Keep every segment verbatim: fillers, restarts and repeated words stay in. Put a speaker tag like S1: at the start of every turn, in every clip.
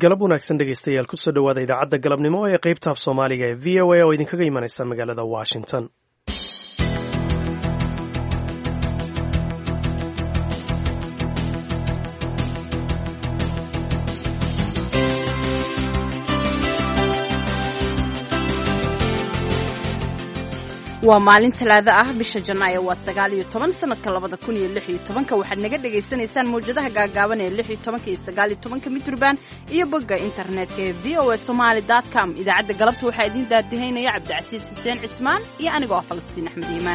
S1: galab wanaagsan dhegaystayaal kusoo dhowaada idaacadda galabnimo ee qaybta af soomaaliga ee v o a oo idinkaga imanaysa magaalada washington.
S2: waa maalin talaado ah bisha janaayo waa sagaal iyo toban sanadka labada kun iyo lix iyo tobanka waxaad naga dhagaysanaysaan mawjadaha gaagaaban ee lix iyo tobanka iyo sagaal iyo tobanka mitrban iyo bogga internetka ee v o a somali dot com. idaacadda galabta waxaa idiin daadihaynaya cabdicasiis xuseen cismaan iyo anigoo ah falastiin axmed iimaan.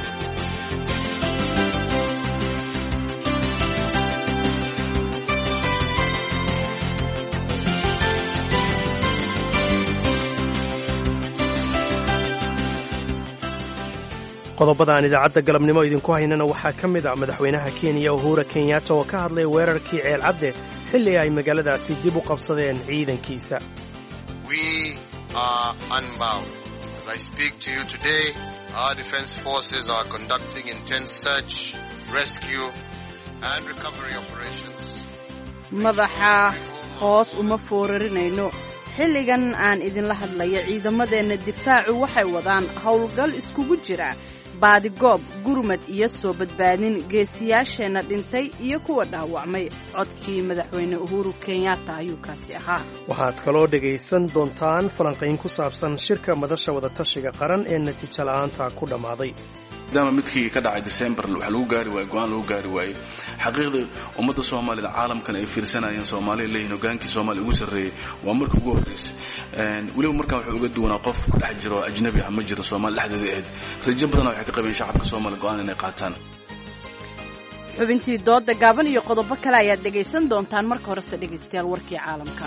S1: qodobada aan idaacadda galabnimo idinku haynana waxaa ka mid a madaxweynaha kenya uhura kenyatta oo ka hadlay weerarkii ceelcadde xilli ay magaaladaasi dib u qabsadeen ciidankiisa.
S2: madaxa hoos uma foorarinayno. xilligan aan idinla hadlaya ciidamadeenna difaacu waxay wadaan howlgal iskugu jira baadigoob gurmad iyo soo badbaadin geesiyaasheenna dhintay iyo kuwa dhaawacmay. codkii madaxweyne uhuru kenyatta ayuu kaasi ahaa.
S1: waxaad kaloo dhegaysan doontaan falanqayn ku saabsan shirka madasha wadatashiga qaran ee natiijo la'aanta ku dhammaaday.
S3: maadaama midkii ka dhacay December waxa lagu gaari waayay go'aan lagu gaari waayay xaqiiqda ummadda Soomaalida caalamkan ay fiirsanayeen Soomaaliya leeyahay hogaankii Soomaaliya ugu sareeyay waa markii ugu horeysay een waliba markaa wuxuu uga duwanaa qof ku dhex jiro ajnabi ah ma jiro Soomaali dhexdeeda ahayd rajo badan waxay ka qabeen shacabka Soomaaliya go'aan inay qaataan.
S2: xubintii dooda gaaban iyo qodobo kale ayaad dhagaysan doontaan marka horese dhagaystayaal warkii caalamka.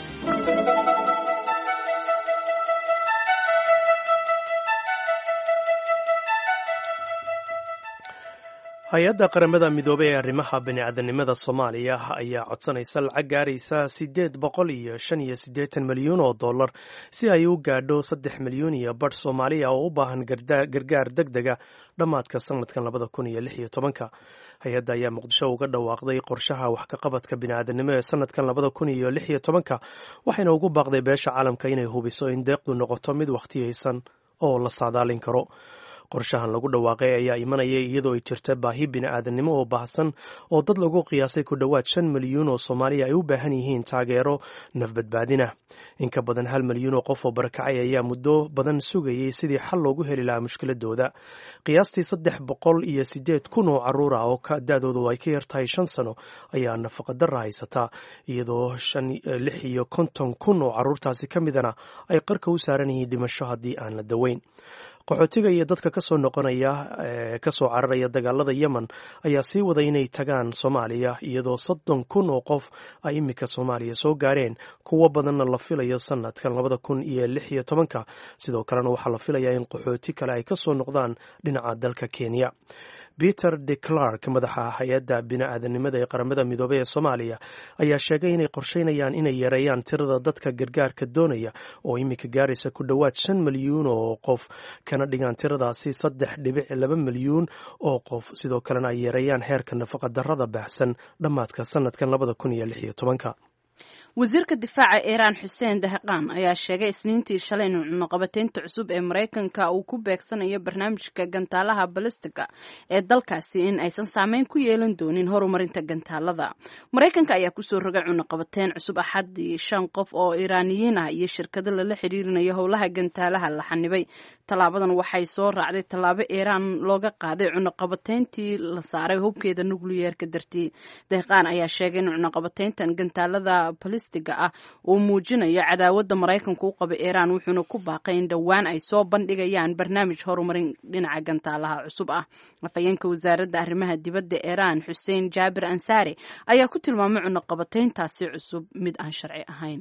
S1: hay-adda qaramada midoobey ee arrimaha bini'aadanimada soomaaliya ayaa codsanaysa lacag gaaraysa siddeed boqol iyo shan iyo siddeetan milyuun oo dollar si ay u gaadho saddex milyuun iyo badh soomaaliya oo u baahan gargaar deg dega dhammaadka sanadkan labada kun iyo lix iyo tobanka. hay-adda ayaa muqdisho uga dhawaaqday qorshaha wax ka qabadka bini'aadanimo ee sanadkan labada kun iyo lix iyo tobanka waxayna ugu baaqday beesha caalamka inay hubiso in deeqdu noqoto mid wakhtiyaysan oo la saadaalin karo. qorshahan lagu dhawaaqay ayaa imanaya iyadoo ay jirta baahi bini'aadanimo oo baahsan oo dad lagu qiyaasay ku dhowaad shan milyuun oo soomaaliya ay u baahan yihiin taageero nafbadbaadina. in ka badan hal milyuun oo qof oo barakacay ayaa muddo badan sugayay sidii xal loogu heli lahaa mushkiladooda. qiyaastii saddex boqol iyo siddeed kun oo carruur ah oo da-doodu ay ka yartahay shan sano ayaa nafaqa darra haysataa iyadoo lix iyo konton kun oo carruurtaasi ka midana ay qarka u saaran yihiin dhimasho haddii aan la daweyn. qaxootiga iyo dadka kasoo noqonaya kasoo cararaya dagaalada yemen ayaa sii waday inay tagaan soomaaliya iyadoo soddon kun oo qof ay imika soomaaliya soo gaareen kuwo badanna la filayo sanadkan labada kun iyo lix iyo tobanka. sidoo kalena waxaa la filayaa in qaxooti kale ay kasoo noqdaan dhinaca dalka kenya. peter de clark madaxa hay-adda bini'aadanimada ee qaramada midoobey ee soomaaliya ayaa sheegay inay qorsheynayaan inay yareeyaan tirada dadka gargaarka doonaya oo iminka gaaraysa ku dhowaad shan milyuun oo qof kana dhigaan tiradaasi saddex dhibic laba milyuun oo qof. sidoo kalena ay yareeyaan heerka nafaqa darrada baahsan dhammaadka sanadkan labada kun iyo lix iyo tobanka.
S2: wasiirka difaaca iiraan xuseen dahaqaan ayaa sheegay isniintii shalay in cunaqabateynta cusub ee maraykanka uu ku beegsanayo barnaamijka gantaalaha balistiga ee dalkaasi in aysan saameyn ku yeelan doonin horumarinta gantaalada. maraykanka ayaa kusoo rogay cunaqabateyn cusub axadii shan qof oo iiraaniyiin ah iyo shirkado lala xiriirinayo howlaha gantaalaha la xanibay. tallaabadan waxay soo raacday tallaabo iiraan looga qaaday cunaqabateyntii la saaray hubkeeda nukliyeerka dartii. dahaqaan ayaa sheegay in cunaqabateyntan gantaalada ah uu muujinayo cadaawadda maraykanku u qaba iiraan wuxuuna ku baaqay in dhowaan ay soo bandhigayaan barnaamij horumarin dhinaca gantaalaha cusub ah. afhayeenka wasaaradda arrimaha dibadda iiraan xuseen jaabir ansaari ayaa ku tilmaamay cunaqabateyntaasi cusub mid aan sharci ahayn.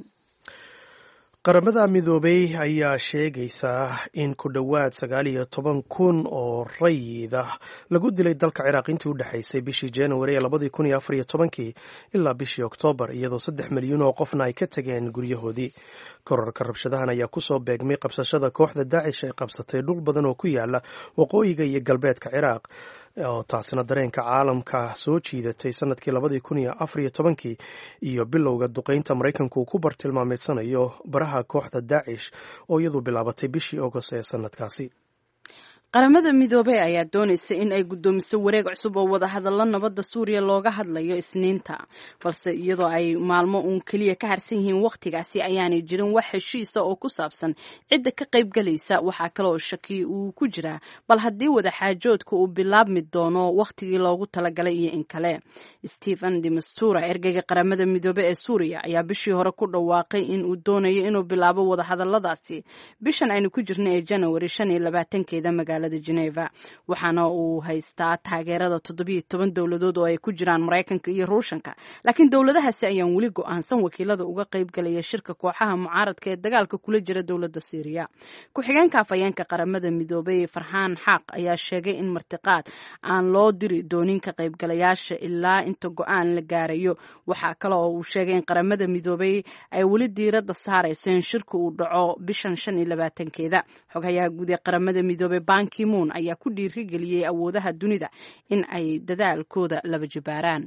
S1: qaramada midoobey ayaa sheegaysa in ku dhowaad sagaal iyo toban kun oo rayid ah lagu dilay dalka ciraaq intii u dhexaysay bishii january ee labadii kun iyo afar iyo tobankii ilaa bishii oktoobar iyadoo saddex milyuun oo qofna ay ka tageen guryahoodii. korarka rabshadahan ayaa kusoo beegmay qabsashada kooxda daacish ay qabsatay dhul badan oo ku yaala waqooyiga iyo galbeedka ciraaq. oo taasina dareenka caalamka soo jiidatay sanadkii labadii kun iyo afar iyo tobankii iyo bilowga duqeynta maraykanku uu ku bartilmaameedsanayo baraha kooxda daacish oo iyadu bilaabatay bishii agost ee sanadkaasi.
S2: qaramada midoobey ayaa doonaysa in ay guddoomiso wareeg cusub oo wadahadallo nabadda suuriya looga hadlayo isniinta, balse iyadoo ay maalmo uun keliya ka harsan yihiin wakhtigaasi ayaanay jirin wax heshiisa oo ku saabsan cidda ka qaybgalaysa. waxaa kale oo shaki uu ku jiraa bal haddii wadaxaajoodka uu bilaabmi doono wakhtigii loogu talagalay iyo in kale. Stephen de Mistura, ergeyga qaramada midoobe ee suuriya, ayaa bishii hore ku dhawaaqay in uu doonayo inuu bilaabo wadahadalladaasi bishan aynu ku jirna ee January shan iyo labaatankeeda magaalada Geneva. waxaana uu haystaa taageerada toddobiyo toban dowladood oo ay ku jiraan Maraykanka iyo Ruushka, laakiin dowladahaasi ayaan weli go'aansan wakiilada uga qaybgalaya shirka kooxaha mucaaradka ee dagaalka kula jira dowladda Syria. ku-xigeenka afhayeenka qaramada midoobay Farxaan Xaaq ayaa sheegay in martiqaad aan loo diri doonin ka qaybgalayaasha ilaa inta go'aan la gaarayo. waxaa kale oo uu sheegay in qaramada midoobay ay weli diiradda saarayso in shirku uu dhaco bishan shan iyo labaatankeeda. xoghayaha guud ee qaramada midoobay Ban Ki-moon ayaa ku dhiirigeliyey awoodaha dunida in ay dadaalkooda laba jibaaraan.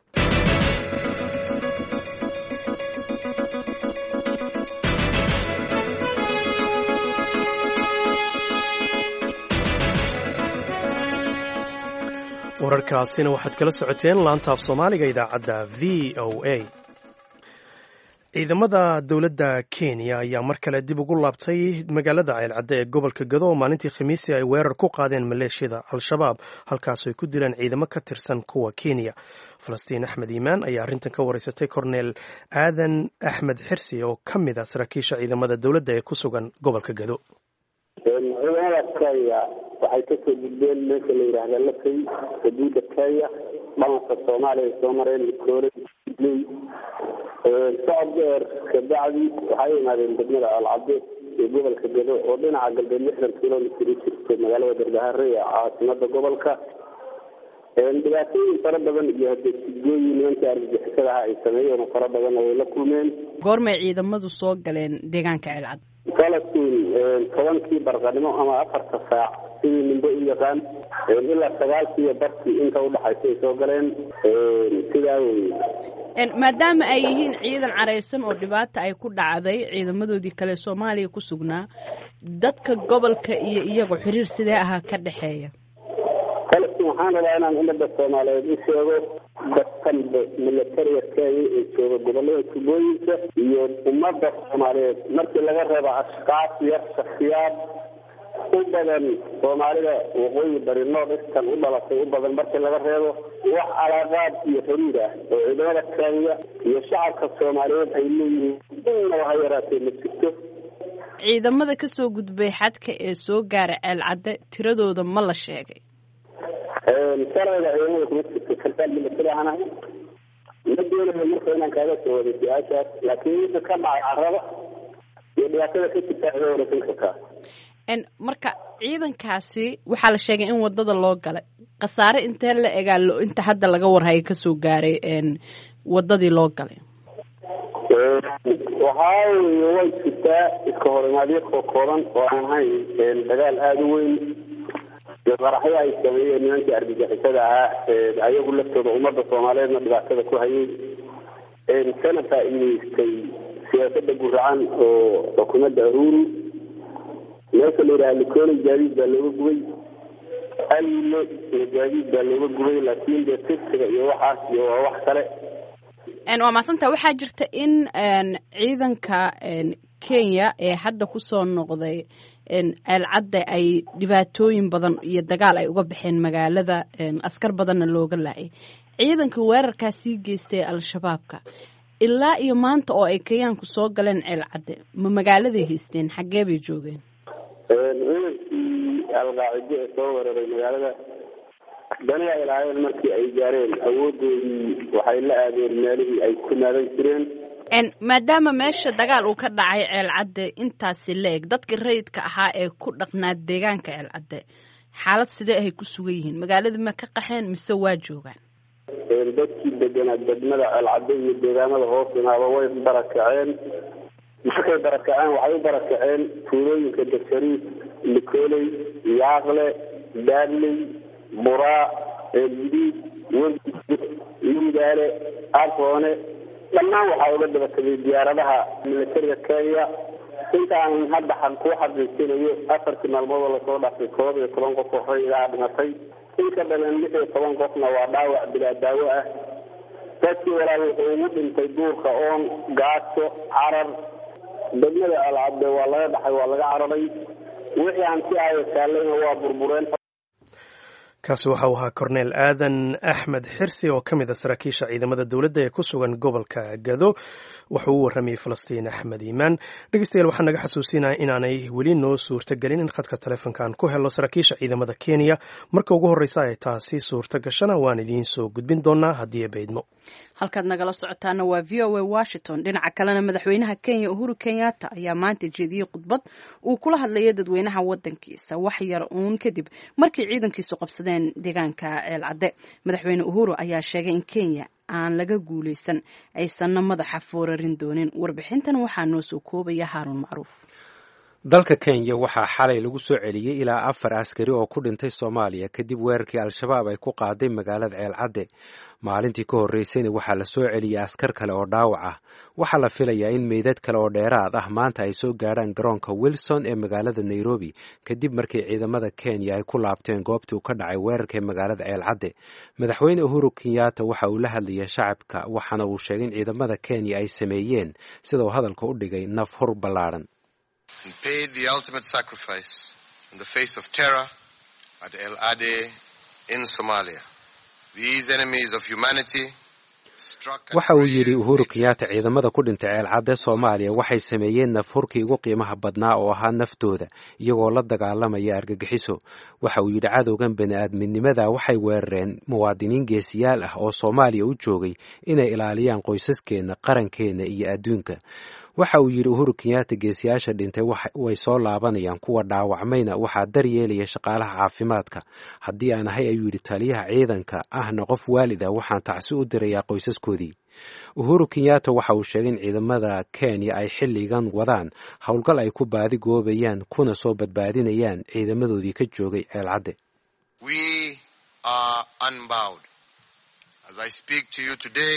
S1: wararkaasina waxaad kala socoteen laanta af Soomaaliga idaacadda V O A. ciidamada dowladda Kenya ayaa mar kale dib ugu laabtay magaalada Ceelcadde ee gobolka Gado oo maalintii Khamiistii ay weerar ku qaadeen maleeshiyada Al-Shabaab, halkaas ay ku dileen ciidamo ka tirsan kuwa Kenya. Falastiin Axmed Iimaan ayaa arrintan ka wareysatay Korneel Aadan Axmed Xirsi oo ka mid ah saraakiisha ciidamada dowladda ee ku sugan gobolka Gado.
S4: ciidamada Kenya waxay ka soo gudbeen meesha la yiraahdo Lafay, xuduudda Kenya, dhanka Soomaaliya soo mareen Koonfur socod dheer kabacdi waxay imaadeen degmada Ceelcadde ee gobolka Gado oo dhinaca galbeed lixdan kiiloomitir u jirta magaalada Berbahare ee caasimadda gobolka. dhibaatooyin fara badan iyo hadafyooyin nimanka argagixisada ay sameeyeen fara badan oo la kulmeen.
S2: goormay ciidamadu soo galeen deegaanka Ceelcadde?
S4: Falastiin tobankii barqanimo ama afarta saac sidii nimbo u yaqaan ilaa sagaalkii barkii inta u dhaxaysay soo galeen sidaa weeye.
S2: maadaama ay yihiin ciidan careysan oo dhibaato ay ku dhacday ciidamadoodii kale Soomaaliya ku sugnaa, dadka gobolka iyo iyagu xiriir sidee ahaa ka dhaxeeya?
S4: Falastiin waxaan rabaa inaan ummadda Soomaaliyeed u sheego dadkan militariga Kenya ee jooga gobollada Jubbooyinka iyo ummadda Soomaaliyeed markii laga reebo ashqaas yar shakhsiyaad u badan Soomaalida waqooyi bari North-Eastern u dhalatay u badan markii laga reebo wax calaaqaad iyo xiriir ah oo ciidamada Kenya iyo shacabka Soomaaliyeed ay leeyihiin inna waxa yaraatay ma jirto.
S2: ciidamada ka soo gudbay xadka ee soo gaaray Ceelcadde tiradooda ma la sheegay?
S4: sharciga ciidamada kuma jirto kalkaal militari ahna ma doonayo marka inaan kaaga soo wado su-aashaas, laakiin wixii ka dhacay carrada iyo dhibaatada ka jirta ayay wanaagsan kartaa.
S2: marka ciidankaasi waxaa la sheegay in wadada loo galay, khasaare intee la egaa inta hadda laga warhayo ka soo gaaray wadadii loo galay?
S4: waxaa weeye way jirtaa iska horimaadyo kooban oo aan ahayn dagaal aada u weyn iyo qaraxyo ay sameeyeen nimankii argagixisada ahaa ayagu laftooda ummadda Soomaaliyeedna dhibaatada ku hayay. kana faa'iidaystay siyaasadda guracan oo xukuumadda Uhuru meesha la yiraahdo Likoni gaadiid baa looga gubay, allo gaadiid baa looga gubay, laakiin dee tirtiga iyo waxaas iyo waa wax kale.
S2: waa maasanta waxaa jirta in ciidanka Kenya ee hadda ku soo noqday Ceelcadde ay dhibaatooyin badan iyo dagaal ay uga baxeen magaalada, askar badanna looga laayay. ciidanka weerarkaasi geystay Al-Shabaabka ilaa iyo maanta oo ay Kenyaanku soo galeen Ceelcadde ma magaaladay haysteen, xagee bay joogeen?
S4: ciidankii Al-Qaacida ee soo weeraray magaalada daniya ilaahayeen markii ay gaareen awoodoodii waxay la aadeen meelihii ay ku naadan jireen.
S2: maadaama meesha dagaal uu ka dhacay Ceelcadde intaasi la eg, dadkii rayidka ahaa ee ku dhaqnaa deegaanka Ceelcadde xaalad sidee ay ku sugan yihiin? magaalada ma ka qaxeen mise waa joogaan?
S4: dadkii deganaa degmada Ceelcadde iyo deegaamada hoos imaaba way barakaceen. markay barakaceen waxay u barakaceen tuulooyinka Dashariif, Likoley, Yaaqle, Daadley buraa eedgudiid wegdi yumgaale aafoone dhammaan waxaa uga daba tegay diyaaradaha militariga kenya intaan hadda xaq ku xaqiijinayo afartii maalmood oo lasoo dhaafay koob iyo toban qof oo rayida dhimatay in ka badan lix iyo toban qofna waa dhaawac bilaa daawo ah dadkii walaal wuxuu ugu dhintay duurka oon gaajo carar degmada alcabde waa laga dhaxay waa laga cararay wixii aan si aaya saalayna waa burbureen.
S1: kaasi waxa uu ahaa korneel aadan axmed xirsi oo ka mid a saraakiisha ciidamada dowladda ee ku sugan gobolka gado wuxuu u warramayay falastiin axmed iimaan. dhegeystayaal waxaan naga xasuusinaya inaanay weli noo suurtagelin in khadka taleefonkan ku helo saraakiisha ciidamada kenya marka ugu horreysa ay taasi suurta gashana waan idiin soo gudbin doonaa haddii baydmo.
S2: halkaad nagala socotaana waa v o a washington. dhinaca kalena madaxweynaha kenya uhuru kenyatta ayaa maanta jeediyey khudbad uu kula hadlayay dadweynaha wadankiisa wax yar uun kadib markii ciidankiisu qabsadeen deegaanka ceelcadde. madaxweyne uhuru ayaa sheegay in kenya aan laga guuleysan aysanna madaxa foorarin doonin. warbixintan waxaa noo soo koobaya haaruun macruuf.
S5: dalka kenya waxaa xalay lagu soo celiyey ilaa afar askari oo ku dhintay soomaaliya kadib weerarkii al-shabaab ay ku qaaday magaalada ceelcadde. maalintii ka horreysayna waxaa la soo celiyey askar kale oo dhaawac ah. waxaa la filayaa in meydad kale oo dheeraad ah maanta ay soo gaadhaan garoonka wilson ee magaalada nairobi kadib markii ciidamada kenya ay ku laabteen goobtii uu ka dhacay weerarkaee magaalada ceelcadde. madaxweyne uhuru kenyatta waxa uu la hadlayay shacabka waxaana uu sheegay in ciidamada kenya ay sameeyeen sida uu hadalka u dhigay naf hur ballaadhan.
S6: And paid the ultimate sacrifice in the face of terror at El Ade in Somalia. These enemies of humanity
S5: waxa uu yidhi uhuru kenyatta ciidamada ku dhintay ceelcadde soomaaliya waxay sameeyeen nafhurkii ugu qiimaha badnaa oo ahaa naftooda iyagoo la dagaalamaya argagixiso. waxa uu yidhi cadowgan bani-aadminimada waxay weerareen muwaadiniin geesiyaal ah oo soomaaliya u joogay inay ilaaliyaan qoysaskeenna qarankeenna iyo adduunka. waxa uu yidhi uhuru kenyatta geesiyaasha dhintay way soo laabanayaan kuwa dhaawacmayna waxaa daryeelaya shaqaalaha caafimaadka. haddii aan ahay ayuu yidhi taliyaha ciidanka ahna qof waalid ah waxaan tacsi u dirayaa qoysaskoodii. uhuru kenyatta waxa uu sheegay in ciidamada kenya ay xilligan wadaan howlgal ay ku baadi goobayaan kuna soo badbaadinayaan ciidamadoodii ka joogay ceelcadde.
S6: We are unbowed. As I speak to you today,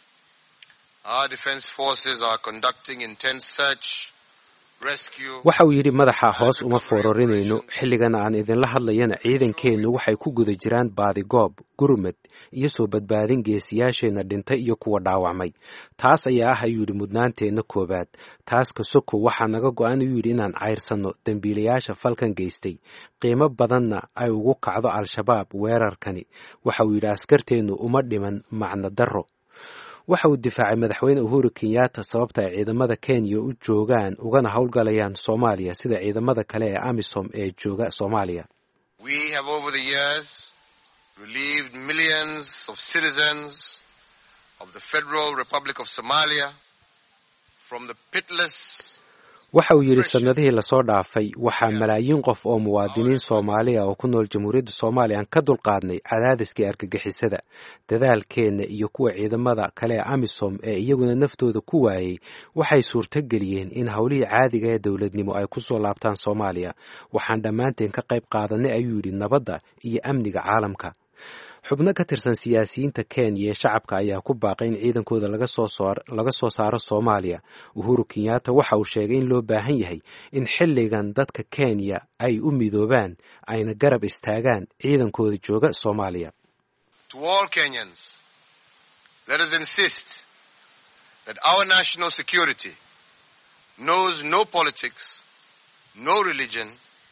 S6: our defense forces are conducting intense search, rescue.
S5: waxa uu yidhi madaxa hoos uma foorarinayno xilligan aan idinla hadlayana ciidankeennu waxay ku guda jiraan baadigoob gurmad iyo soo badbaadin geesiyaasheenna dhintay iyo kuwa dhaawacmay. taas ayaa ah ayuu yidhi mudnaanteenna koowaad. taas ka soko waxaa naga go-an ayuu yidhi inaan cayrsanno dembiilayaasha falkan geystay qiimo badanna ay ugu kacdo al-shabaab weerarkani. waxa uu yidhi askarteennu uma dhiman macno darro. waxa uu difaacay madaxweyne uhuru kenyatta sababta ay ciidamada kenya u joogaan ugana howlgalayaan soomaaliya sida ciidamada kale ee amisom ee jooga soomaaliya.
S6: We have over the years relieved millions of citizens of the Federal Republic of Somalia from the pitiless
S5: waxa uu yidhi sanadihii lasoo dhaafay waxaa malaayiin qof oo muwaadiniin soomaaliya oo ku nool jamhuuriyadda soomaaliya aan ka dulqaadnay cadaadiskii argagixisada. dadaalkeenna iyo kuwa ciidamada kale ee amisom ee iyaguna naftooda ku waayey waxay suurto geliyeen in howlihii caadiga ee dowladnimo ay ku soo laabtaan soomaaliya. waxaan dhammaanteen ka qayb qaadanay ayuu yidhi nabadda iyo amniga caalamka. xubno ka tirsan siyaasiyiinta kenya ee shacabka ayaa ku baaqay in ciidankooda laga soo saaro soomaaliya. uhuru kenyatta waxa uu sheegay in loo baahan yahay in xilligan dadka kenya ay u midoobaan ayna garab istaagaan ciidankooda jooga soomaaliya.
S6: To all Kenyans, let us insist that our national security knows no politics, no religion,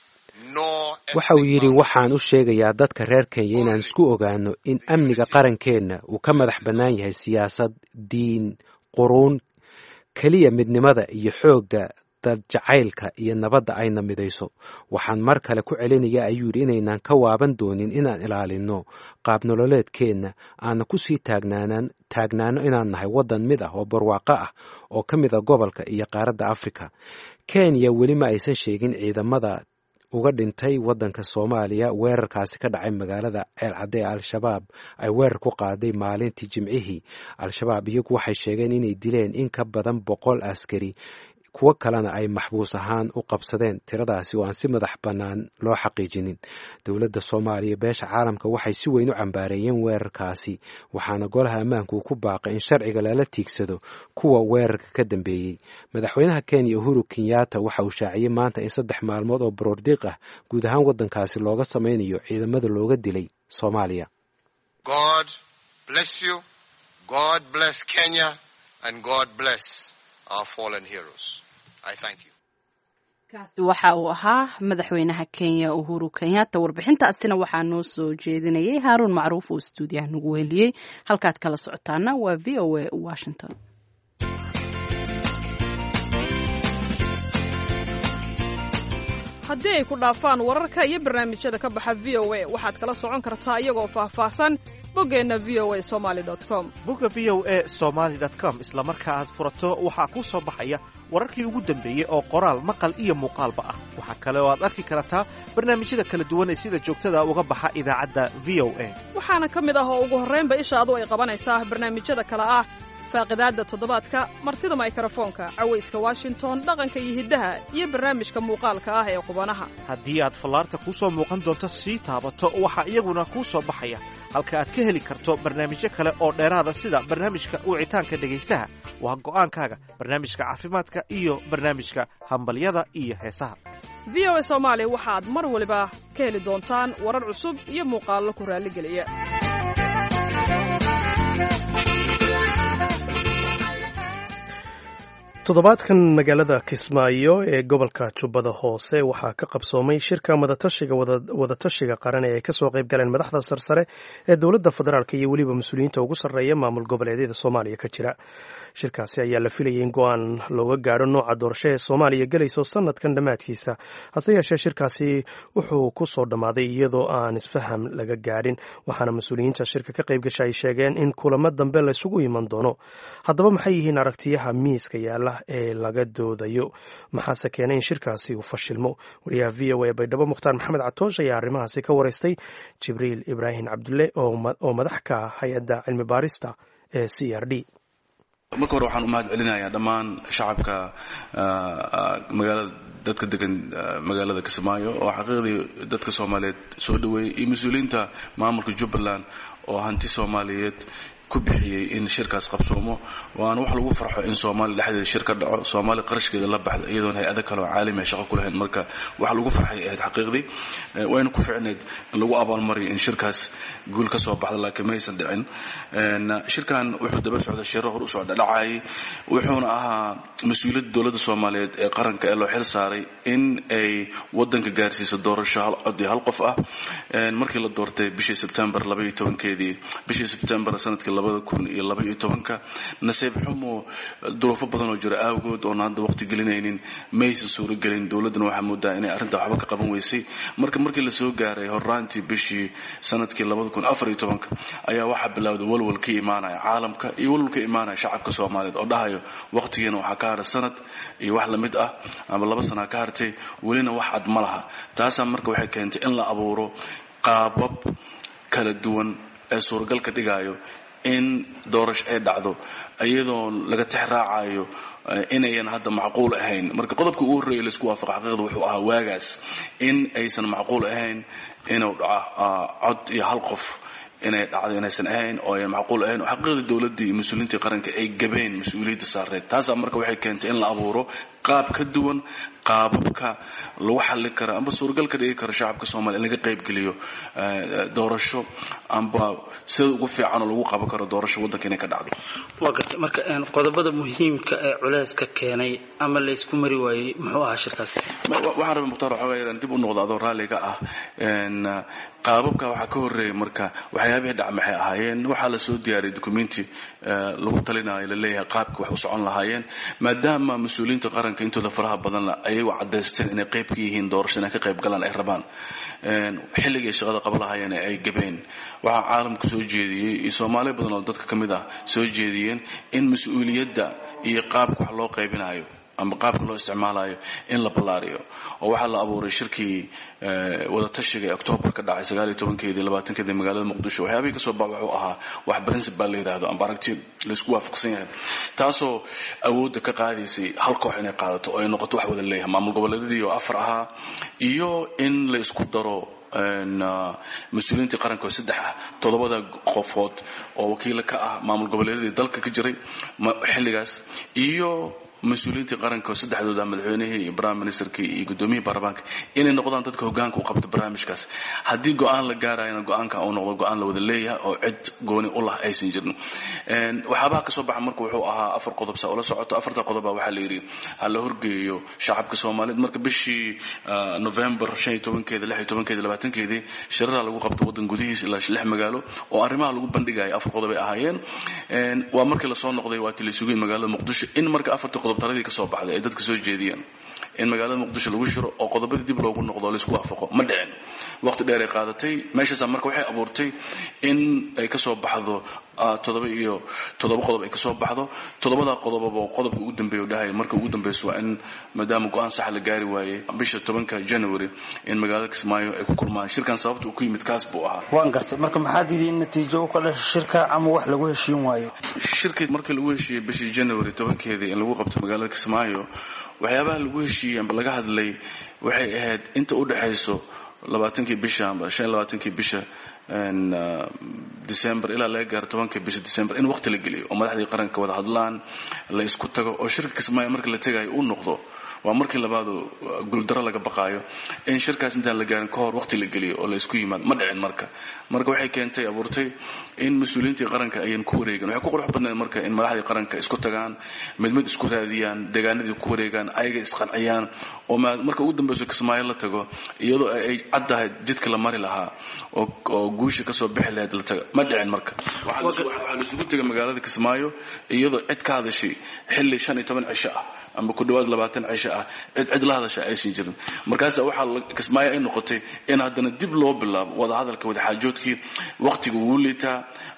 S5: waxa uu yidhi waxaan u sheegayaa dadka reer kenya inaan isku ogaano in amniga qarankeenna uu ka madax bannaan yahay siyaasad, diin, quruun. keliya midnimada iyo xoogga dad jacaylka iyo nabadda ayna midayso. waxaan mar kale ku celinayaa ayuu yidhi inaynaan ka waaban doonin inaan ilaalino qaab nololeedkeenna aana ku sii taagnaano inaan nahay waddan mid ah oo barwaaqo ah oo ka mid a gobolka iyo qaaradda afrika. kenya weli ma aysan sheegin ciidamada uga dhintay waddanka soomaaliya weerarkaasi ka dhacay magaalada ceelcadde ee al-shabaab ay weerar ku qaaday maalintii jimcihii. al-shabaab iyagu waxay sheegeen inay dileen in ka badan boqol askari kuwo kalena ay maxbuus ahaan u qabsadeen tiradaasi oo aan si madax bannaan loo xaqiijinin. dowladda soomaaliya beesha caalamka waxay si weyn u cambaareeyeen weerarkaasi, waxaana golaha ammaanku uu ku baaqay in sharciga lala tiigsado kuwa weerarka ka dambeeyey. madaxweynaha kenya uhuru kenyatta waxa uu shaaciyey maanta in saddex maalmood oo baroordiiq ah guud ahaan waddankaasi looga samaynayo ciidamada looga dilay Soomaaliya.
S6: God bless you. God bless Kenya and God bless our fallen heroes. I thank you.
S2: kaasi waxa uu ahaa madaxweynaha Kenya Uhuru Kenyatta. warbixintaasina waxaa noo soo jeedinayay Haaruun Macruuf oo stuudiyaha nagu weeliyey. halkaad kala socotaana waa V O A Washington.
S7: haddii ay ku dhaafaan wararka iyo barnaamijyada ka baxa V O A waxaad kala socon kartaa iyagoo faahfaahsan boggeenna v o a somali dot com.
S8: bogga v o a somali dot com isla marka aad furato waxaa kuu soo baxaya wararkii ugu dambeeyey oo qoraal maqal iyo muuqaalba ah. waxaa kale oo aad arki kartaa barnaamijyada kala duwan ee sida joogtada uga baxa idaacadda V O A.
S7: waxaana ka mid ah oo ugu horraynba ishaadu ay qabanaysaa barnaamijyada kale ah faaqidaadda toddobaadka, martida mikrofoonka, cawayska Washington, dhaqanka iyo hiddaha, iyo barnaamijka muuqaalka ah ee qubanaha.
S8: haddii aad fallaarta kuu soo muuqan doonto sii taabato waxaa iyaguna kuu soo baxaya halka aad ka heli karto barnaamijyo kale oo dheeraada sida barnaamijka wicitaanka dhegaystaha, waa go'aankaaga, barnaamijka caafimaadka iyo barnaamijka hambalyada iyo heesaha.
S7: V O A Soomaali waxaad mar waliba ka heli doontaan warar cusub iyo muuqaallo ku raalligeliya.
S1: toddobaadkan magaalada Kismaayo ee gobolka Jubbada Hoose waxaa ka qabsoomay shirka wadatashiga wadatashiga qaran ee ay ka soo qayb galeen madaxda sarsare ee dowladda federaalka iyo weliba mas'uuliyiinta ugu sarreeya maamul goboleedyada Soomaaliya ka jira. shirkaasi ayaa la filayay in go'aan looga gaadho nooca doorasho ee Soomaaliya galayso sanadkan dhammaadkiisa, hase yeeshee shirkaasi wuxuu ku soo dhammaaday iyadoo aan isfaham laga gaadhin, waxaana mas'uuliyiinta shirka ka qayb gashay ay sheegeen in kulamo dambe la isugu iman doono. haddaba maxay yihiin aragtiyaha miiska yaala ee laga doodayo, maxaase keenay in shirkaasi uu fashilmo? wariyaha V O A Baydhabo Mukhtaar Maxamed Catoosh ayaa arrimahaasi ka waraystay Jibriil Ibraahim Cabdulle oo madax ka ah hay-adda cilmi baarista ee C R D.
S3: marka hore waxaan u mahad celinayaa dhammaan shacabka magaalada dadka degan magaalada Kismaayo oo xaqiiqdii dadka Soomaaliyeed soo dhaweeyay iyo mas'uuliyiinta maamulka Jubbaland oo hanti Soomaaliyeed ku bixiyay in shirkaas qabsoomo. waana wax lagu farxo in Soomaali dhexdeeda shir ka dhaco, Soomaali qarashkeeda la baxdo iyadoon hay'ado kale oo caalami ah shaqo ku lahayn. marka wax lagu farxay ahayd xaqiiqdii, wayna ku ficneed in lagu abaalmariyo in shirkaas guul ka soo baxdo, laakiin maysan dhicin. shirkan wuxuu daba socday shirro hor u soo dhacay, wuxuuna ahaa mas'uuliyadda dowladda Soomaaliyeed ee qaranka ee loo xil saaray in ay wadanka gaarsiiso doorasho hal cod iyo hal qof ah. markii la doortay bishii September laba iyo tobankeedii bishii September sanadkii labada kun iyo laba iyo tobanka, nasiib xumo duruufo badan oo jira awgood oo hadda waqti gelinaynin maysan suuro gelin. dowladuna waxaa moodaa inay arrinta waxba ka qaban weysay. marka markii la soo gaaray horraantii bishii sanadkii labada kun afar iyo tobanka ayaa waxaa bilowday walwal ka imaanaya caalamka iyo walwal ka imaanaya shacabka Soomaaliyeed oo dhahayo waqtigeena waxaa ka haray sanad iyo wax la mid ah ama laba sana ka hartay, welina wax cad ma laha. taasaa marka waxay keentay in la abuuro qaabab kala duwan ee suuragal ka dhigayo in doorasho ay dhacdo iyadoo laga tixraacayo inayan hadda macquul ahayn. marka qodobka ugu horreeya la isku waafaqay xaqiiqda wuxuu ahaa waagaas in aysan macquul ahayn inuu dhaco cod iyo hal qof inay dhacdo inaysan ahayn oo ay macquul ahayn oo xaqiiqda dowladda iyo mas'uuliyiinta qaranka ay gabeen mas'uuliyadda saareed. taasaa marka waxay keentay in la abuuro qaab ka duwan qaababka lagu xalli karo amba suuragal ka dhigi karo shacabka Soomaaliya in laga qayb geliyo doorasho amba sida ugu fiican oo lagu qaban karo doorasho wadanka inay ka dhacdo.
S9: waa gartay marka qodobada muhiimka ee culayska keenay ama la isku mari waayay muxuu ahaa shirkaas?
S3: waxaan rabaa Mukhtaar waxaa inaan dib u noqdo adoo raaliga ah. qaababka waxaa ka horreeyay marka waxyaabihii dhac maxay ahaayeen. waxaa la soo diyaariyay documenti lagu talinayo la leeyahay qaabka wax u socon lahaayeen, maadaama mas'uuliyiinta qaranka intooda faraha badan la ayagu cadaysteen inay qayb ka yihiin doorasho inay ka qayb galaan ay rabaan. xilligii shaqada qaban lahaayeen ay gabeen. waxaa caalamku soo jeediyey iyo Soomaali badan oo dadka ka mid ah soo jeediyeen in mas'uuliyadda iyo qaabka wax loo qaybinayo ama qaabka loo isticmaalayo in la ballaariyo oo waxaa la abuuray shirkii wada tashiga ee October ka dhacay sagaal iyo tobankeedii labaatankeedii magaalada Muqdisho waxyaabihii ka soo baxay wuxuu ahaa wax principle la yiraahdo ama aragti la isku waafaqsan yahay taasoo awood ka qaadaysay hal koox inay qaadato oo ay noqoto wax wada leeyahay maamul goboleedyadii oo afar ahaa iyo in la isku daro mas-uuliyiintii qaranka oo saddex ah todobada qofood oo wakiil ka ah maamul goboleedyadii dalka ka jiray xilligaas iyo mas-uuliyiintii qaranka oo saddexdooda madaxweynihii iyo prime ministerkii iyo gudoomiyihii baarlamaanka inay noqdaan dadka hoggaanka u qabta barnaamijkaas haddii go'aan la gaarayana go'aanka uu noqdo go'aan la wada leeyahay oo cid gooni u lah aysan jirin waxyaabaha ka soo baxa marka wuxuu ahaa afar qodob saa ula socoto afarta qodob waxaa la yidhi ha la horgeeyo shacabka soomaaliyeed marka bishii November shan iyo tobankeeda lix iyo tobankeeda labaatankeedii shirada lagu qabto waddan gudihiisa ilaa lix magaalo oo arrimaha lagu bandhigayay afar qodob ay ahaayeen waa markii la soo noqday waa tii la sugay magaalada Muqdisho in marka afarta qodob taladii ka soo baxday ay dadka soo jeediyeen in magaalada Muqdisho lagu shiro oo qodobadii dib loogu noqdo la isku waafaqo ma dhicin waqti dheer ay qaadatay meeshaas marka waxay abuurtay in ay ka soo baxdo todoba iyo todoba qodob ay ka soo baxdo todobada qodob oo qodobka ugu dambeeyo dhahay marka ugu dambeeyso waa in maadaama go'aan sax la gaari waayay bisha tobanka January in magaalada Kismaayo ay ku kulmaan shirkan sababta uu ku yimid kaas buu ahaa
S9: waan gartay marka maxaa diiday in natiijo u kala shirka ama wax lagu heshiin waayo
S3: shirkii markii lagu heshiiyay bishii January tobankeedii in lagu qabto magaalada Kismaayo waxyaabaha lagu heshiiyay ama laga hadlay waxay ahayd inta u dhaxayso labaatankii bisha ama shan iyo labaatankii bisha December ilaa laga gaaro tobankii bisha December in waqti la geliyo oo madaxdii qaranka wada hadlaan la isku tago oo shirka Kismaayo markii la tagay uu noqdo waa markii labaad guuldaro laga baqaayo in shirkaas inta la gaarin ka hor waqti la geliyo oo la isku yimaad ma dhicin marka marka waxay keentay abuurtay in mas'uuliyiintii qaranka ay ku wareegaan waxay ku qurux badnayd marka in madaxdii qaranka isku tagaan mid mid isku raadiyaan deegaanadii ku wareegaan ayaga isqanciyaan oo marka ugu dambeeyso Kismaayo la tago iyadoo ay caddahay jidka la mari lahaa oo oo guusha ka soo bixi lahayd la tago ma dhicin marka waxa la isugu tagay magaalada Kismaayo iyadoo cid ka hadashay xilli shan iyo toban cisho ah ama ku dhawaad labaatan cisho ah cid cid la hadasha aysan jirin markaas waxa Kismaayo ay noqotay in haddana dib loo bilaabo wada hadalka wada xaajoodkii waqtiga uu liitaa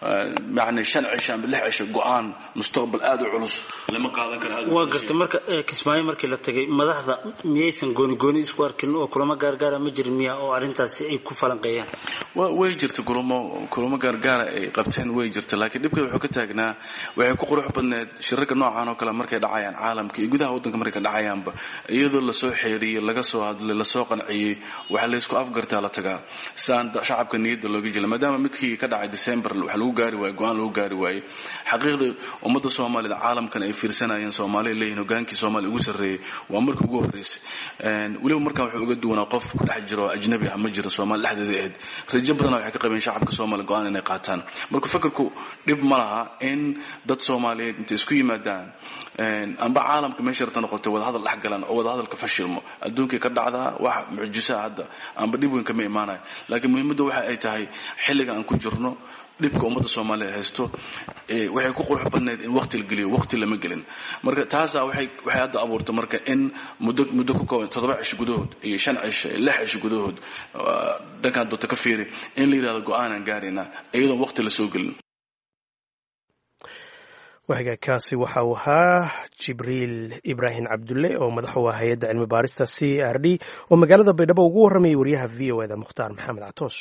S3: macna shan cisho ama lix cisho go'aan mustaqbal aad u culus lama qaadan karo aad
S9: waa gartay marka Kismaayo markii la tagay madaxda miyaysan gooni gooni isku arkin oo kulamo gaargaar ma jirin miya oo arintaasi ay ku falanqeeyaan
S3: waa way jirtay kulamo kulamo gaargaar ay qabteen way jirtay laakiin dibka wuxuu ka taagnaa waxay ku qurux badneed shirarka noocan oo kale markay dhacayaan caalamka iyo gudaha waddanka markay dhacayaanba iyadoo la soo xeeriyay laga soo hadlay la soo qanciyay waxa la isku afgartaa la tagaa saan shacabka niyadda looga jilay maadaama midkii ka dhacay December waxa lagu gaari waayay go'aan lagu gaari waayay xaqiiqda ummadda Soomaalida caalamkan ay fiirsanayeen Soomaaliya leeyahay hogaankii Soomaaliya ugu sareeyay waa markii ugu horeysay een waliba markaa wuxuu uga duwanaa qof ku dhex jiro ajnabi ah ma jiro Soomaali dhexdeeda ahayd rajo badan waxay ka qabeen shacabka Soomaaliya go'aan inay qaataan marka fikirku dib ma laha in dad Soomaaliyeed inta isku yimaadaan een amba caalamka meesha rabta noqotay wada hadal dhex galan oo wada hadalka fashilmo adduunka ka dhacda wax mucjiso hadda amba dib weyn kama imaanay laakiin muhiimaddu waxa ay tahay xilliga aan ku jirno dhibka ummadda Soomaaliyeed haysto ee waxay ku qurux badneed in waqti la geliyo waqti lama gelin marka taas waxay waxay hadda abuurtay marka in muddo muddo ku kooban toddoba cisho gudahood iyo shan cisho iyo lix cisho gudahood dankan doonta ka fiiri in la yiraahdo go'aan aan gaarina iyadoo waqti la soo gelin
S1: wahagaakaasi waxa uu ahaa Jibriil Ibrahim Cabdulle oo madax u ah hay'adda cilmi baarista C R D oo magaalada Baydhabo ugu warramayay wariyaha V O A da Mukhtaar Maxamed Catoosh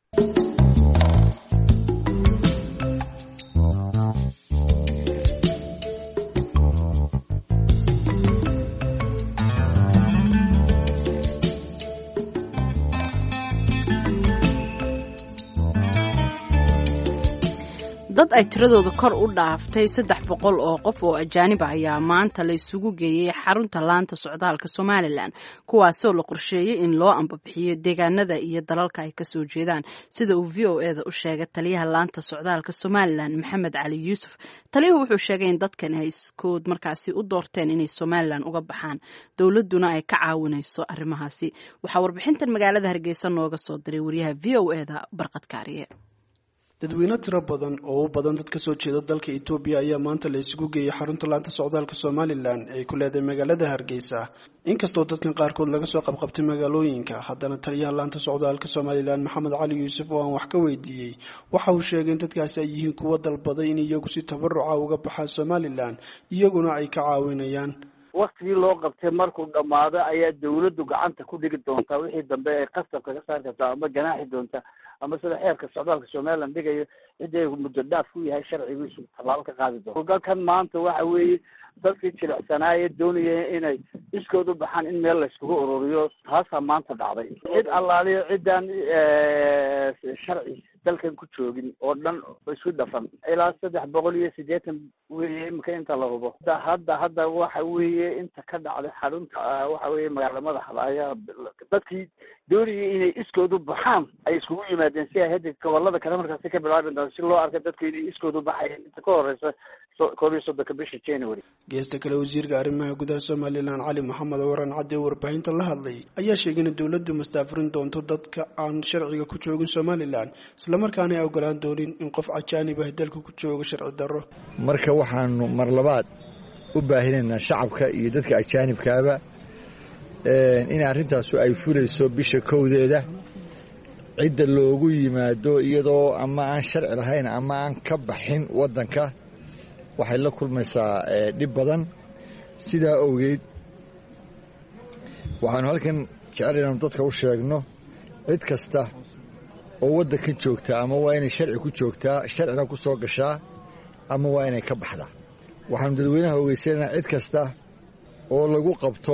S2: dad ay tiradooda kor u dhaaftay saddex boqol oo qof oo ajaanib ah ayaa maanta la isugu geeyey xarunta laanta socdaalka Somaliland kuwaasoo la qorsheeyay in loo ambabixiyo deegaanada iyo dalalka ay ka soo jeedaan sida uu V O A da u sheegay taliyaha laanta socdaalka Somaliland Maxamed Cali Yuusuf taliyuhu wuxuu sheegay in dadkan ay iskood markaasi u doorteen inay Somaliland uga baxaan dowladuna ay ka caawinayso arrimahaasi waxaa warbixintan magaalada Hargeysa nooga soo diray wariyaha V O A da Barqad Kaariye
S10: dadweyne tiro badan oo u badan dad ka soo jeeda dalka Itoobiya ayaa maanta la isugu geeyay xarunta laanta socdaalka Somaliland ee ku leedahay magaalada Hargeysa inkastoo dadkan qaarkood laga soo qabqabtay magaalooyinka haddana taliyaha laanta socdaalka Somaliland Maxamed Cali Yuusuf oo aan wax ka weydiiyay waxa uu sheegay in dadkaasi ay yihiin kuwa dalbaday in iyagu si tabaruc ah uga baxaan Somaliland iyaguna ay ka caawinayaan
S11: waktigii loo qabtay markuu dhammaado ayaa dawladdu gacanta ku dhigi doontaa wixii dambe ay qasabka ka saari kartaa ama ganaaxi doontaa ama sida xeerka socdaalka somaliland dhigayo ciddii muddo dhaaf ku yahay sharcigiisu tallaabo ka qaadi doonta hogaalkan maanta waxa weeye dadkii jilicsanaaya doonaya inay iskood u baxaan in meel layskugu ururiyo taasaa maanta dhacday cid allaaliyo ciddaan sharci dalkan ku joogin oo dhan isu dhafan ilaa saddex boqol iyo siddeetan weeye imika inta la hubo hadda hadda waxa weeye inta ka dhacday xarunta waxa weeye magaala madaxda ayaa dadkii doonayay inay iskood u baxaan ay iskugu yimaadeen si ay hadda gobolada kale markaasi ka bilaabi doonto si loo arka dadku inay iskood u baxayeen inta ka horeysa koob iyo soddonka bisha january
S10: geesta kale wasiirka arrimaha gudaha somaliland cali maxamed waran cadde oo warbaahinta la hadlay ayaa sheegay in dawladdu mastaafurin doonto dadka aan sharciga ku joogin somaliland islamarkaana ay ogolaan doonin in qof ajaanib ah dalka ku joogo sharci darro
S12: marka waxaanu mar labaad u baahinaynaa shacabka iyo dadka ajaanibkaaba in arrintaasu ay fulayso bisha kowdeeda cidda loogu yimaado iyadoo ama aan sharci lahayn ama aan ka baxin waddanka waxay la kulmaysaa dhib badan sidaa awgeed waxaanu halkan jecel inaanu dadka u sheegno cid kasta oo waddankan joogtaa ama waa inay sharci ku joogtaa sharcina ku soo gashaa ama waa inay ka baxdaa waxaanu dadweynaha ogeysanaynaa cid kasta oo lagu qabto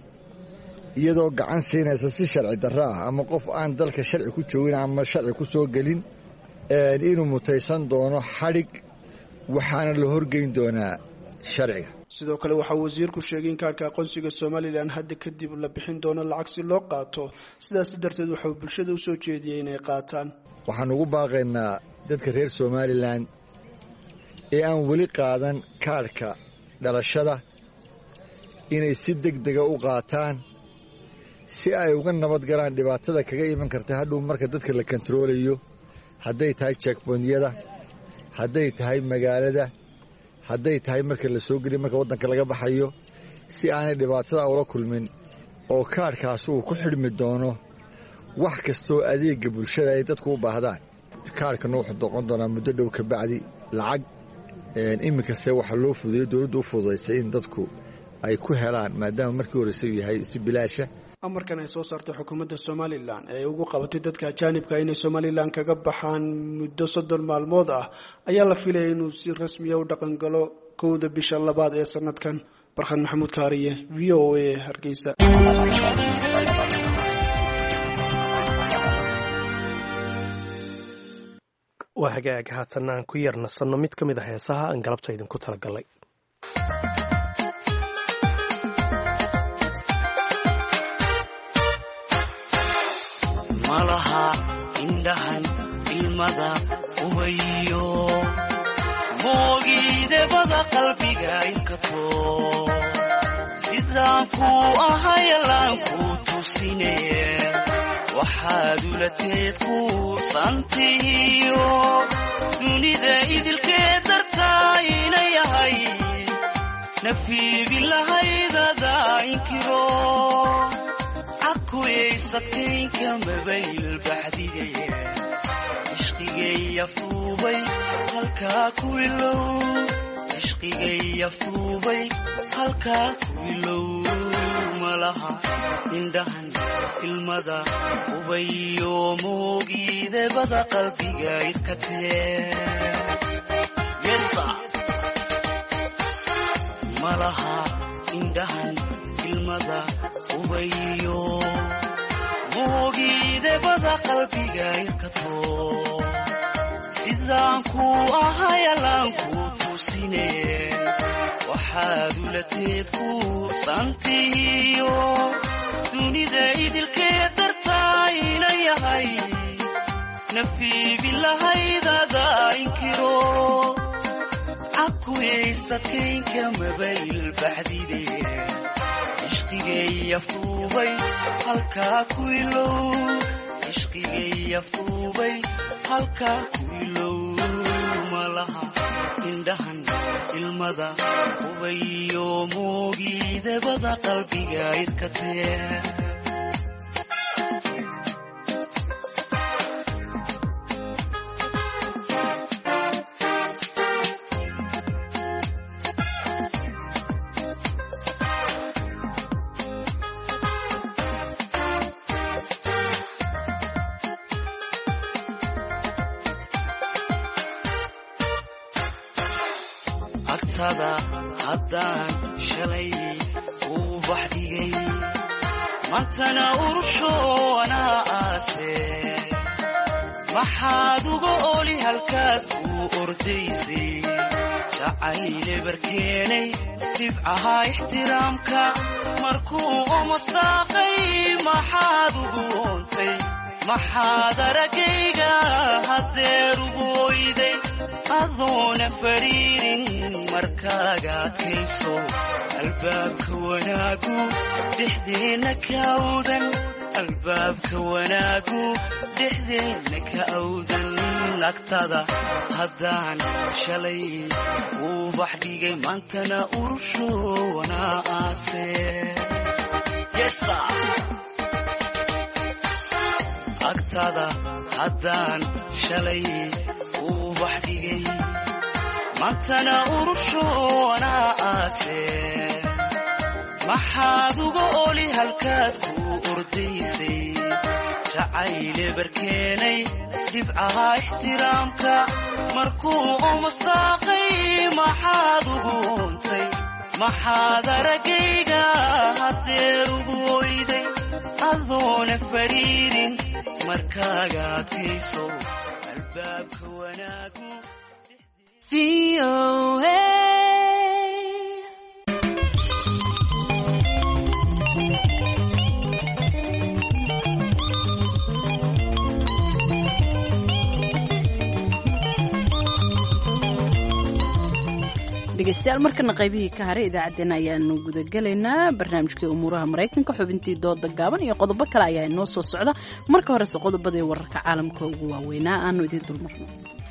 S12: iyadoo gacan siinaysa si sharci darro ah ama qof aan dalka sharci ku joogin ama sharci ku soo gelin inuu mutaysan doono xadhig waxaana la horgeyn doonaa sharciga
S10: sidoo kale waxaa wasiirku sheegay in kaarka aqoonsiga somalilan hadda kadib la bixin doono lacag si loo qaato sidaas darteed waxau bulshada u soo jeediyey inay qaataan
S12: waxaan ugu baaqaynaa dadka reer somalilan ee aan weli qaadan kaarhka dhalashada inay si deg dega u qaataan si ay uga nabad galaan dhibaatada kaga iman karta hadhow marka dadka la kontaroolayo hadday tahay jeekboonyada hadday tahay magaalada hadday tahay marka la soo geliyo marka waddanka laga baxayo si aanay dhibaatada ula kulmin oo kaarhkaas uu ku xidhmi doono wax kastoo adeegga bulshada ay dadku u baahdaan kaarhkana wuxuu noqon doonaa muddo dhow ka bacdi lacag iminkase waxaa loo fududeyo dowladdu u fududaysay in dadku ay ku helaan maadaama markii horeysa uu yahay si bilaasha
S10: amarkan ay soo saartay xukuumadda somalilan ee ugu qabatay dadka ajaanibka inay somalilan kaga baxaan muddo soddon maalmood ah ayaa la filaya inuu si rasmiya u dhaqangalo kowda bisha labaad ee sanadkan barkhad maxamuud kaariye v o a hargeysa
S1: waa hagaag haatan aan ku yar nasanno mid ka mid a heesaha aan galabta idinku talagalay
S13: malaha indhahan ilmada ubayo moogiidebada qalbiga inkato sidaan kuu ahayalaan kuu tusine waxaad ulateed kuusantihiyo dunida idilkee dartaa ina yahay nafiibi lahaydada inkiro cakuyaysataynka mabayl baxdige ishqigayaftuubay halkaa ku ilow ishqigayaftuubay halkaa ku ilow malaha indhahan ilmada ubayo moogiidebada qalbiga irkatee malaha indhahan ilmada ubayo moogiidebada qalbiga irkato sidaan kuu ahayalaan kuu tusine waxaad ulateed kuusantihiyo dunida idilkee dartaa ina yahay nafiibi lahaydada inkiro cakuyaysataynka mabayl baxdide ishqigayaftuubay halkaa ku ilow ishqigayaftuubay halkaa ku ilow malaha indhahan ilmada ubayo moogiidebada qalbiga irkatee agtada haddaan shalay uu bax dhigay mantana urushoonaa aase maxaad uga oli halkaad uu ordaysay jacayle barkeenay dhibcahaa ixtiraamka markuu omastaaqay maxaad ugu oontay maxaad aragayga haddeer ugu oyday adoona fariirin markaaga adkayso albaabka wanaagu dhexdeenna ka awdan albaabka wanaagu dhexdeenna ka awdan agtada haddaan shalay uu bax dhigay maantana urushoonaa aase agtada haddaan shalay uu bax dhigay maantana urushoonaa aase maxaad uga oli halkaad uu ordaysay jacayle barkeenay dhibcahaa ixtiraamka markuu omastaaqay maxaad ugu oontay maxaad aragayga haddeer ugu oyday adoona fariirin markaaga adkayso albaabka wanaagu
S2: dhegeystayaal markana qaybihii ka haray idaacaddeenna ayaanu gudagelaynaa barnaamijkii umuuraha maraykanka xubintii dooda gaaban iyo qodobo kale ayaa inoo soo socda marka horese qodobadii wararka caalamka ugu waaweynaa aanu idiin dulmarno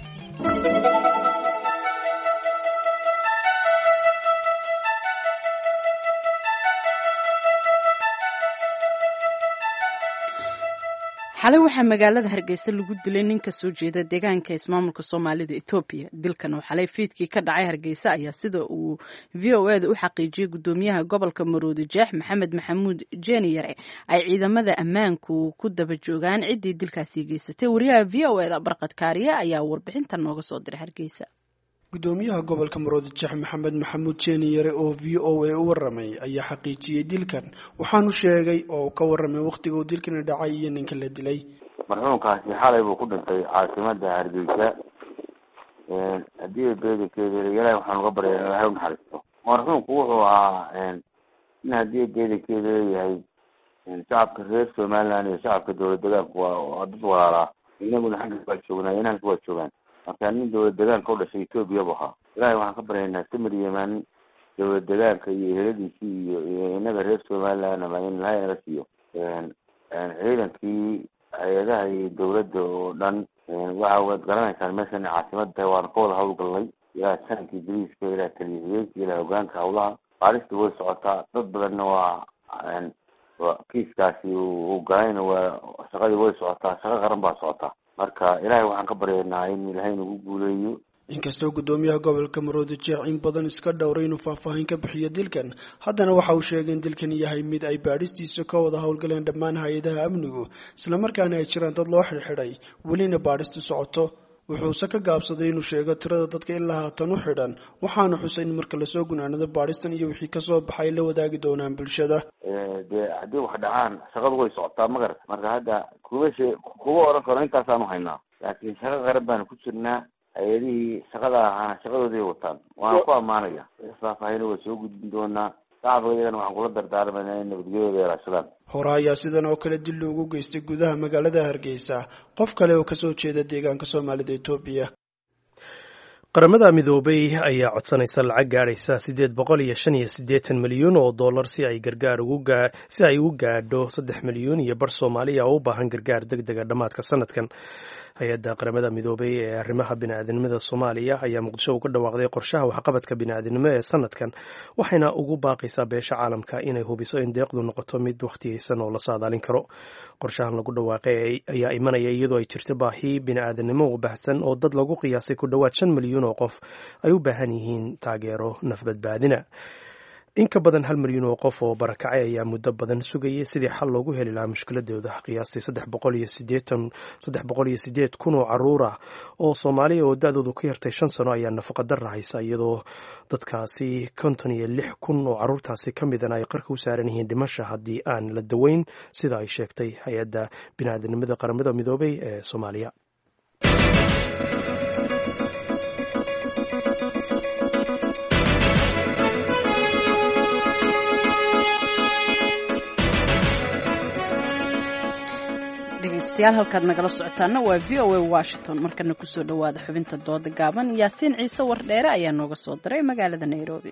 S2: xalay waxaa magaalada hargeysa lagu dilay nin ka soo jeeda deegaanka ismaamulka soomaalida etoobiya dilkan oo xalay fiidkii ka dhacay hargeysa ayaa sida uu v o e da u xaqiijiyey gudoomiyaha gobolka maroodi jeex maxamed maxamuud jeeni yare ay ciidamada ammaanku ku daba joogaan ciddii dilkaasi geysatay wariyaha v o e da barqad kaariye ayaa warbixintan nooga soo diray hargeysa
S10: gudoomiyaha gobolka maroodi jeex maxamed maxamuud jeeni yare oo v o a u waramay ayaa xaqiijiyey dilkan waxaanu sheegay oo ka waramay wakhtiga uu dilkani dhacay iyo ninka la dilay
S14: marxuumkaasi xalay buu ku dhintay caasimada hargeysa haddii beedankeeda ilaahay waxaan uga barya ilaahay u naxariisto marxuumku wuxuu ahaa in haddii beedankeeda leeyahay shacabka reer somaliland iyo shacabka dowlad degaanku waa dad walaalaa inaguna xagga waa joognaa inanka waa joogaan marka nin dowlad degaanka u dhashay etoobiya bu ahaa ilaahay waxaan ka baryaynaa samir yeman dowlad degaanka iyo eheladiisii iyo inaga reer somaliland ama in ilaahay naga siiyo ciidankii hay-adaha iyo dowladda oo dhan waxa waad garanaysaan meeshan caasimad tahay waana ka wada hawlgalnay ilaa sanankii boliiska ilaa taliyahiyeenka ilaa hogaanka hawlaha baarista way socotaa dad badanna waa kiiskaasi uu galayna waa shaqadii way socotaa shaqo qaran baa socotaa marka ilaahay waxaan ka baryaynaa in ilaahay nagu guuleeyo
S10: inkastoo gudoomiyaha gobolka maroodi jeex in badan iska dhowray inuu faahfaahin ka bixiyo dilkan haddana waxa uu sheegay in dilkan yahay mid ay baadhistiisa ka wada howlgaleen dhammaan hay-adaha amnigu islamarkaana ay jiraan dad loo xidhxidhay welina baadhistu socoto wuxuuse ka gaabsaday inuu sheego tirada dadka ilaa haatan u xidhan waxaana xusay in marka lasoo gunaanado baadhistan iyo wixii kasoo baxay la wadaagi doonaan bulshada
S14: dee haddii wax dhacaan shaqadu way socotaa magarata marka hadda kuwa she kuwa oran karo intaasaanu haynaa laakiin shaqo qaran baanu ku jirnaa hay-adihii shaqada ahaana shaqadooday wataan waana ku ammaanaya faahfaahina waa soo gudbin doonaa shacabka iyagana waxaan kula dardaarmayna in nabadgelyada ilaashadaan
S10: hore ayaa sidan oo kale dil loogu geystay gudaha magaalada hargeysa qof kale oo kasoo jeeda deegaanka soomaalida etoobiya
S1: qaramada midoobay ayaa codsanaysa lacag gaadhaysa siddeed boqol iyo shan iyo siddeetan milyuun oo dollar si ay gargaar ugu si ay ugu gaadho saddex milyuun iyo bar soomaaliya oo u baahan gargaar deg dega dhammaadka sanadkan hay-adda qaramada midoobay ee arrimaha bini'aadanimada soomaaliya ayaa muqdisho uga dhawaaqday qorshaha waxqabadka bini'aadanimo ee sanadkan waxayna ugu baaqaysaa beesha caalamka inay hubiso in deeqdu noqoto mid wakhtiyeysan oo la saadaalin karo qorshahan lagu dhawaaqay ayaa imanaya iyadoo ay jirto baahi bini'aadanimo u baahsan oo dad lagu qiyaasay ku dhowaad shan milyuun oo qof ay u baahan yihiin taageero nafbadbaadina in ka badan hal milyan oo qof oo barakacay ayaa muddo badan sugayay sidii xal loogu heli lahaa mushkiladooda. qiyaastii saddex boqol iyo sideed kun oo caruur ah oo Soomaaliya oo da-doodu ka yartay shan sano ayaa nafaqa darra haysa, iyadoo dadkaasi konton iyo lix kun oo caruurtaasi ka midana ay qarka u saaran yihiin dhimasha haddii aan la daweyn, sida ay sheegtay hay-adda bini'aadanimada qaramada midoobay ee Soomaaliya.
S2: dhegeystayaal halkaad nagala socotaana waa v o a Washington. markana kusoo dhawaada xubinta dooda gaaban. Yaasiin Ciise Wardheere ayaa nooga soo diray magaalada Nairobi.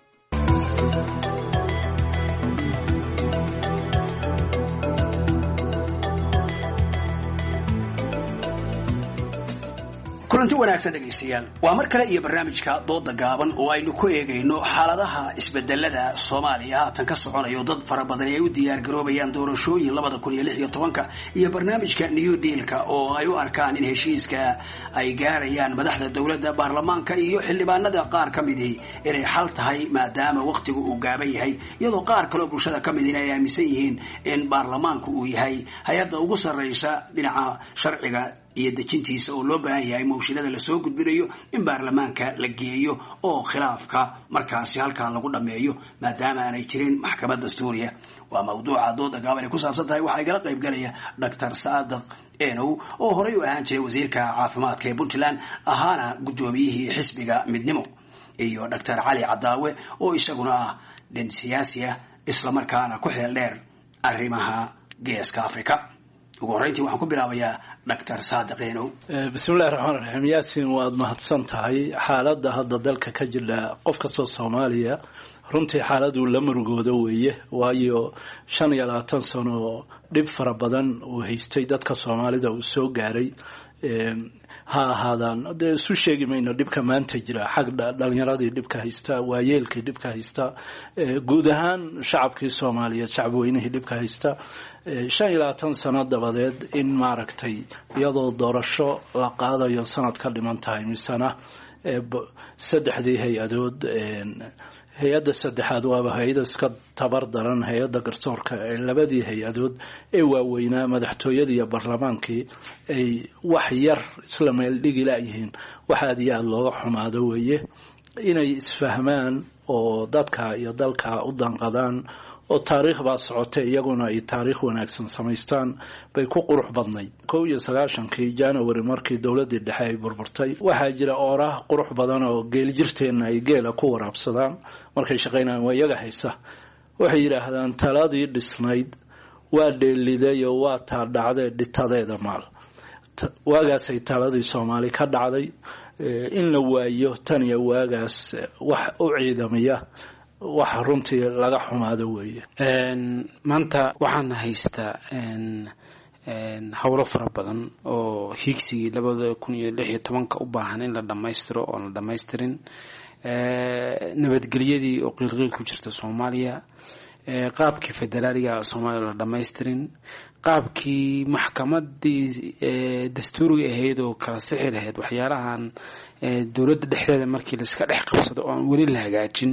S15: kulanti wanaagsan dhegeystayaal, waa mar kale iyo barnaamijka dooda gaaban oo aynu ku eegayno xaaladaha isbedelada Soomaaliya haatan ka soconayo. dad fara badan ay u diyaar garoobayaan doorashooyin labada kun iyo lix iyo tobanka iyo barnaamijka New Deal-ka oo ay u arkaan in heshiiska ay gaarayaan madaxda dawladda, baarlamaanka iyo xildhibaanada qaar ka mid ah inay xal tahay maadaama waqtigu uu gaaban yahay, iyadoo qaar kale oo bulshada ka mid ah ay aaminsan yihiin in baarlamaanku uu yahay hay'adda ugu sarreysa dhinaca sharciga iyo dejintiisa oo loo baahan yahay mooshinada la soo gudbinayo in baarlamaanka la geeyo oo khilaafka markaasi halkaa lagu dhameeyo maadaama aanay jirin maxkamad dastuuriya. waa mawduuca dooda gaaban ay ku saabsan tahay. waxaa igala qayb galaya Doctor Saadiq Enow oo horey u ahaan jiray wasiirka caafimaadka ee Puntland, ahaana gudoomiyihii xisbiga Midnimo, iyo Doctor Cali Cadaawe oo isaguna ah nin siyaasi ah isla markaana ku xeel dheer arrimaha geeska Afrika. ugu horeyntii waxaan ku bilaabayaa Doctor Saadiq Enow.
S16: bismillaahir rahmaanir rahiim. Yaasiin, waad mahadsan tahay. xaaladda hadda dalka ka jirta qof kastoo Soomaaliya runtii xaaladu la murugooda weeye, waayo shan iyo labaatan sano dhib fara badan uu haystay dadka Soomaalida uu soo gaaray. ha ahaadaan dee isu sheegi mayno dhibka maanta jira, xag dhalinyaradii dhibka haysta, waayeelkii dhibka haysta, guud ahaan shacabkii Soomaaliyeed shacabweynihii dhibka haysta. shan iyo labaatan sano dabadeed in maaragtay iyadoo doorasho la qaadayo sanad ka dhiman tahay misana saddexdii hay-adood, hay-adda saddexaad waaba hay-ada iska tabar daran, hay-adda garsoorka, labadii hay-adood ee waaweynaa madaxtooyada iyo baarlamaankii ay wax yar isla meel dhigi laayihiin. wax aad iyo aada looga xumaado weeye. inay isfahmaan oo dadka iyo dalka u danqadaan oo taariikh baa socotay, iyaguna ay taariikh wanaagsan samaystaan bay ku qurux badnayd. kow iyo sagaashankii January markii dowladii dhexe ay burburtay, waxaa jira ooraha qurux badan oo geel jirteena ay geela ku waraabsadaan markay shaqaynayaan. waa iyaga haysa, waxay yidhaahdaan taladii dhisnayd waa dheeliday oo waa taa dhacday dhitadeeda maal. waagaasay taladii Soomaali ka dhacday. in la waayo tan iyo waagaas wax u ciidamaya wax runtii laga xumaado weeye.
S17: maanta waxaan haystaa howlo fara badan oo hiigsigii labada kun iyo lix iyo tobanka u baahan in la dhammaystiro oo la dhammaystirin. nabadgelyadii oo qiilqiil ku jirta Soomaaliya, qaabkii federaaliga Soomaaliya la dhammaystirin, qaabkii maxkamadii dastuuriga ahayd oo kala sixi lahayd waxyaalahan dowladda dhexdeeda markii la iska dhex qabsado oo aan weli la hagaajin.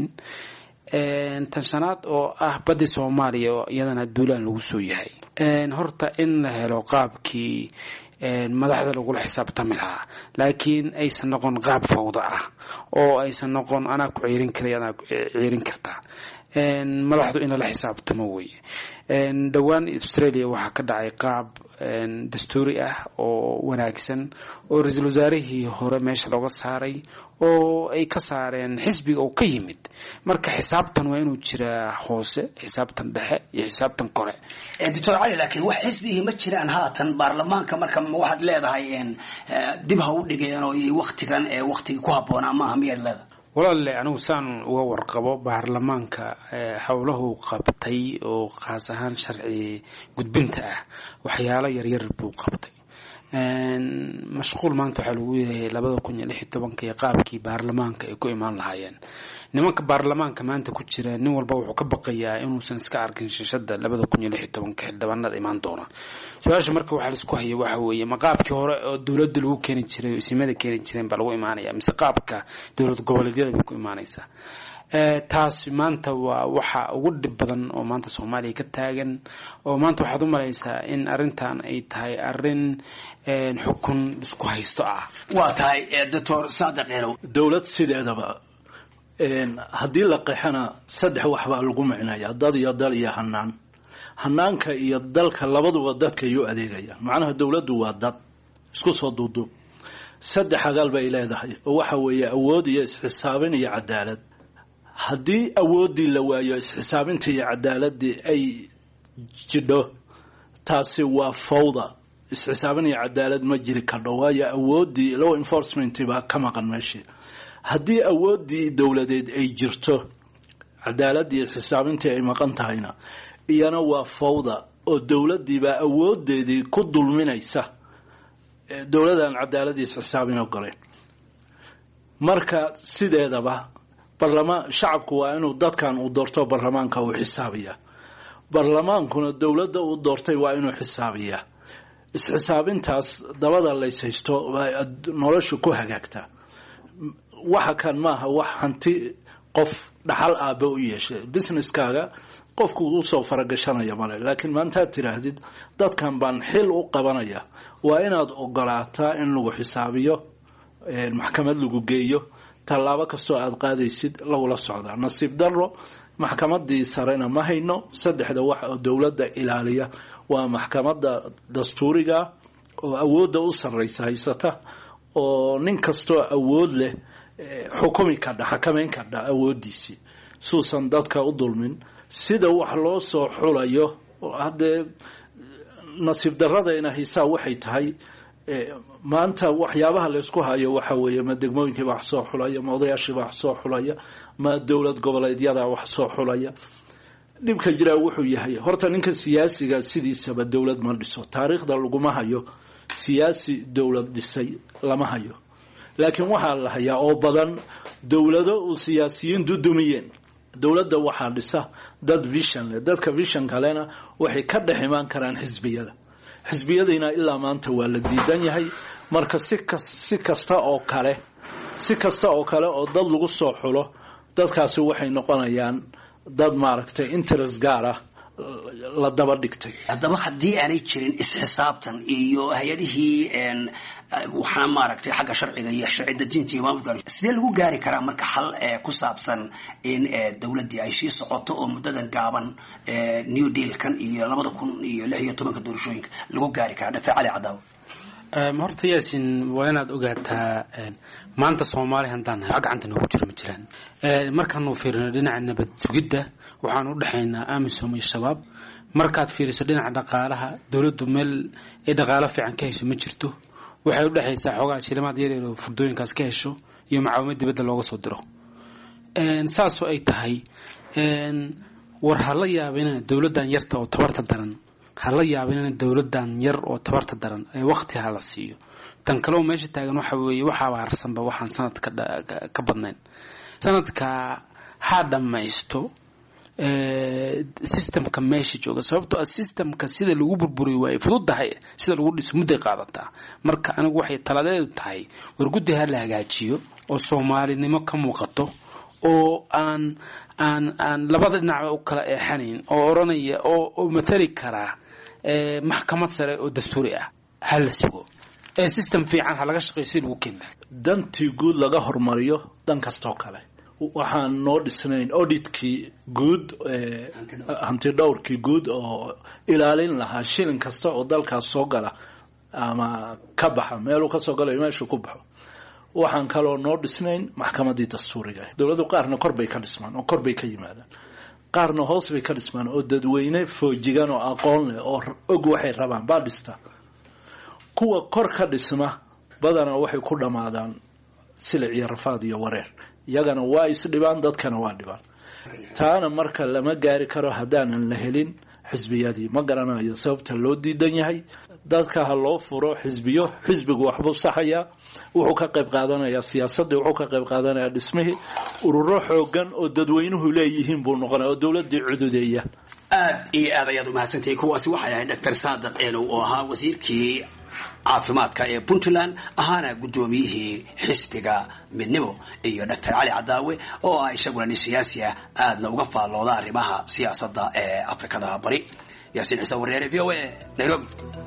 S17: tan shanaad oo ah badii Soomaaliya oo iyadana duulaan lagu soo yahay. horta in la helo qaabkii madaxda lagula xisaabtami lahaa, laakiin aysan noqon qaab fawda ah oo aysan noqon anaa ku ciirin karay anaa ciirin kartaa. madaxdu in la xisaabtamo weeye. dhowaan Australia waxaa ka dhacay qaab dastuuri ah oo wanaagsan oo ra-iisul wasaarihii hore meesha looga saaray oo ay ka saareen xisbiga oo ka yimid. marka xisaabtan waa inuu jiraa hoose, xisaabtan dhexe iyo xisaabtan kore.
S15: Doctor Cali, laakiin wax xisbigii ma jiraan haatan baarlamaanka. marka waxaad leedahay dib ha u dhigeen oo waqtigan ee waqtigii ku habboonaa maaha miyaad leedahay?
S17: walaale, anigu saan uga warqabo baarlamaanka howlahu qabtay oo khaas ahaan sharci gudbinta ah waxyaalo yaryar buu qabtay. mashquul maanta waxaa lagu yahay labada kun iyo lix iyo tobanka iyo qaabkii baarlamaanka ay ku imaan lahaayeen. nimanka baarlamaanka maanta ku jira nin walba wuxuu ka baqayaa inuusan iska arkin shashada labada kun iyo lix iyo tobanka xildhibaanada imaan doona. su-aasha marka waxaa laisku haya waxa weeye ma qaabkii hore oo dowladda lagu keeni jiray oo isimada keeni jireen baa lagu imaanaya mise qaabka dowlad goboleedyada bay ku imaanaysaa. taasi maanta waa waxa ugu dhib badan oo maanta Soomaaliya ka taagan oo maanta waxaad u malaysaa in arintan ay tahay arin xukun isku haysto ah
S15: waa tahay doctor Saadiq Eenow
S16: dawlad sideedaba een hadii la qeexana saddex wax baa lagu macnayaa dad iyo dal iyo hanaan hanaanka iyo dalka labaduba dadka iyo adeegaya macnaha dawladdu waa dad isku soo duuduub saddex agal bay leedahay oo waxa weeye awood iyo isxisaabin iyo cadaalad haddii awoodii la waayo isxisaabinta iyo cadaaladii ay jidho taasi waa fawda isxisaabin iyo cadaalad ma jiri kardho waayo awoodii law enforcement baa ka maqan meeshii haddii awoodii dowladeed ay jirto cadaaladii iyo isxisaabintii ay maqan tahayna iyana waa fawda oo dowladii baa awoodeedii ku dulminaysa dowladan cadaaladii isxisaabin ogoleen marka sideedaba barlamaan shacabku waa inuu dadkan uu doorto barlamaanka uu xisaabiya barlamaankuna dowladda uu doortay waa inuu xisaabiya isxisaabintaas dabada laysaysto nolosha ku hagaagtaa waxa kan maaha wax hanti qof dhaxal aabe u yeeshay businesskaaga qofku uu soo faragashanaya male laakiin maanta tiraahdid dadkan baan xil u qabanaya waa inaad ogolaataa in lagu xisaabiyo maxkamad lagu geeyo talaabo kastoo aad qaadaysid lagula socdaa nasiib daro maxkamadii sarena ma hayno saddexda wax oo dowladda ilaaliya waa maxkamadda dastuuriga oo awoodda u sarreysa haysata oo nin kastoo awood leh xukumi kadha xakameyn kadha awoodiisii suusan dadka u dulmin sida wax loo soo xulayo haddee nasiib daradayna hiisaa waxay tahay maanta waxyaabaha la isku hayo waxa weeye ma degmooyinkii wax soo xulaya ma odayaashii wax soo xulaya ma dowlad goboleedyada wax soo xulaya dhibka jira wuxuu yahay horta ninka siyaasiga sidiisaba dowlad ma dhiso taariikhda laguma hayo siyaasi dowlad dhisay lama hayo laakiin waxaa la hayaa oo badan dowlado uu siyaasiyiin dudumiyeen dowladda waxaa dhisa dad vision leh dadka vision kalena waxay ka dhex imaan karaan xisbiyada xisbiyadiina ilaa maanta waa la diidan yahay marka si si kasta oo kale si kasta oo kale oo dad lagu soo xulo dadkaasi waxay noqonayaan dad maaragtay interest gaar ah la daba dhigtay
S15: haddaba haddii aanay jirin isxisaabtan iyo hay-adihii waxaa maaragtay xagga sharciga iyo sharci dejinta iyo maamulka sidee lagu gaari karaa marka xal ku saabsan in dowladdii ay sii socoto oo muddadan gaaban new dealkan iyo labada kun iyo lix iyo tobanka doorashooyinka lagu gaari karaa doctor cali cadaaw
S17: horta yaasin waa inaad ogaataa maanta Soomaali handaan xaq gacanta noogu jira ma jiraan markaan uu fiirino dhinaca nabad sugidda waxaan u dhaxaynaa amisom iyo shabaab markaad fiiriso dhinaca dhaqaalaha dawladdu meel ay dhaqaale fiican ka hesho ma jirto waxay u dhaxaysaa xogaa shilimaad yar yar oo furdooyinkaas ka hesho iyo macaawimad dibadda looga soo diro een saasoo ay tahay een war hala yaabina dawladdan yarta oo tabarta daran hala yaabina dawladdan yar oo tabarta daran ay waqti hala siiyo tan kale oo meesha taagan waxa weeye waxa waarsanba waxaan sanadka ka badnayn sanadka ha dhamaysto ee systemka meesha jooga sababtoo ah systemka sida lagu burburiyo way fududahay sida lagu dhiso muddo qaadata marka anigu waxay taladeedu tahay war guddi ha la hagaajiyo oo Soomaalinimo ka muuqato oo aan aan aan labada dhinac u kala eexanayn oo oranaya oo matali kara ee maxkamad sare oo dastuuri ah hal sugo ee system fiican ha laga shaqeeyo si lagu keenay
S16: dantii guud laga hormariyo dan kastoo kale waxaan noo dhisnayn auditkii guud hanti dhowrkii guud oo ilaalin lahaa shilin kasta oo dalkaas soo gala ama ka baxa meeluu ka soo galayo meeshuu ku baxo waxaan kaloo noo dhisnayn maxkamadii dastuuriga dowladdu qaarna kor bay ka dhismaan oo kor bay ka yimaadaan qaarna hoos bay ka dhismaan oo dadweyne foojigan oo aqoon leh oo og waxay rabaan baa dhista kuwa kor ka dhisma badana waxay ku dhamaadaan silic iyo rafaad iyo wareer iyagana waa isdhibaan dadkana waa dhibaan taana marka lama gaari karo haddaanan la helin xisbiyadii ma garanayo sababta loo diidan yahay dadka ha loo furo xisbiyo xisbigu waxbuu saxayaa wuxuu ka qayb qaadanayaa siyaasadda wuxuu ka qayb qaadanayaa dhismihii ururo xoogan oo dadweynuhu leeyihiin buu noqonaya oo dowladdii cududeeya
S15: aad iyo aad ayaad u mahadsantahay kuwaasi waxay ahayd doctor Saadiq Eenow oo ahaa wasiirkii caafimaadka ee puntland ahaana guddoomiyihii xisbiga midnimo iyo doctor cali cadaawe oo ah isaguna nin siyaasi ah aadna uga faallooda arrimaha siyaasadda ee afrikada bari. yaasiin ciise wareere v o a nairobi.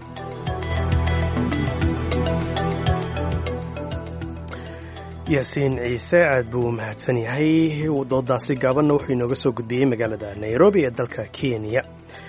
S1: yaasiin ciise aad buu mahadsan yahay. doodaasi gaabanna wuxuu inooga soo gudbiyey magaalada nairobi ee dalka kenya.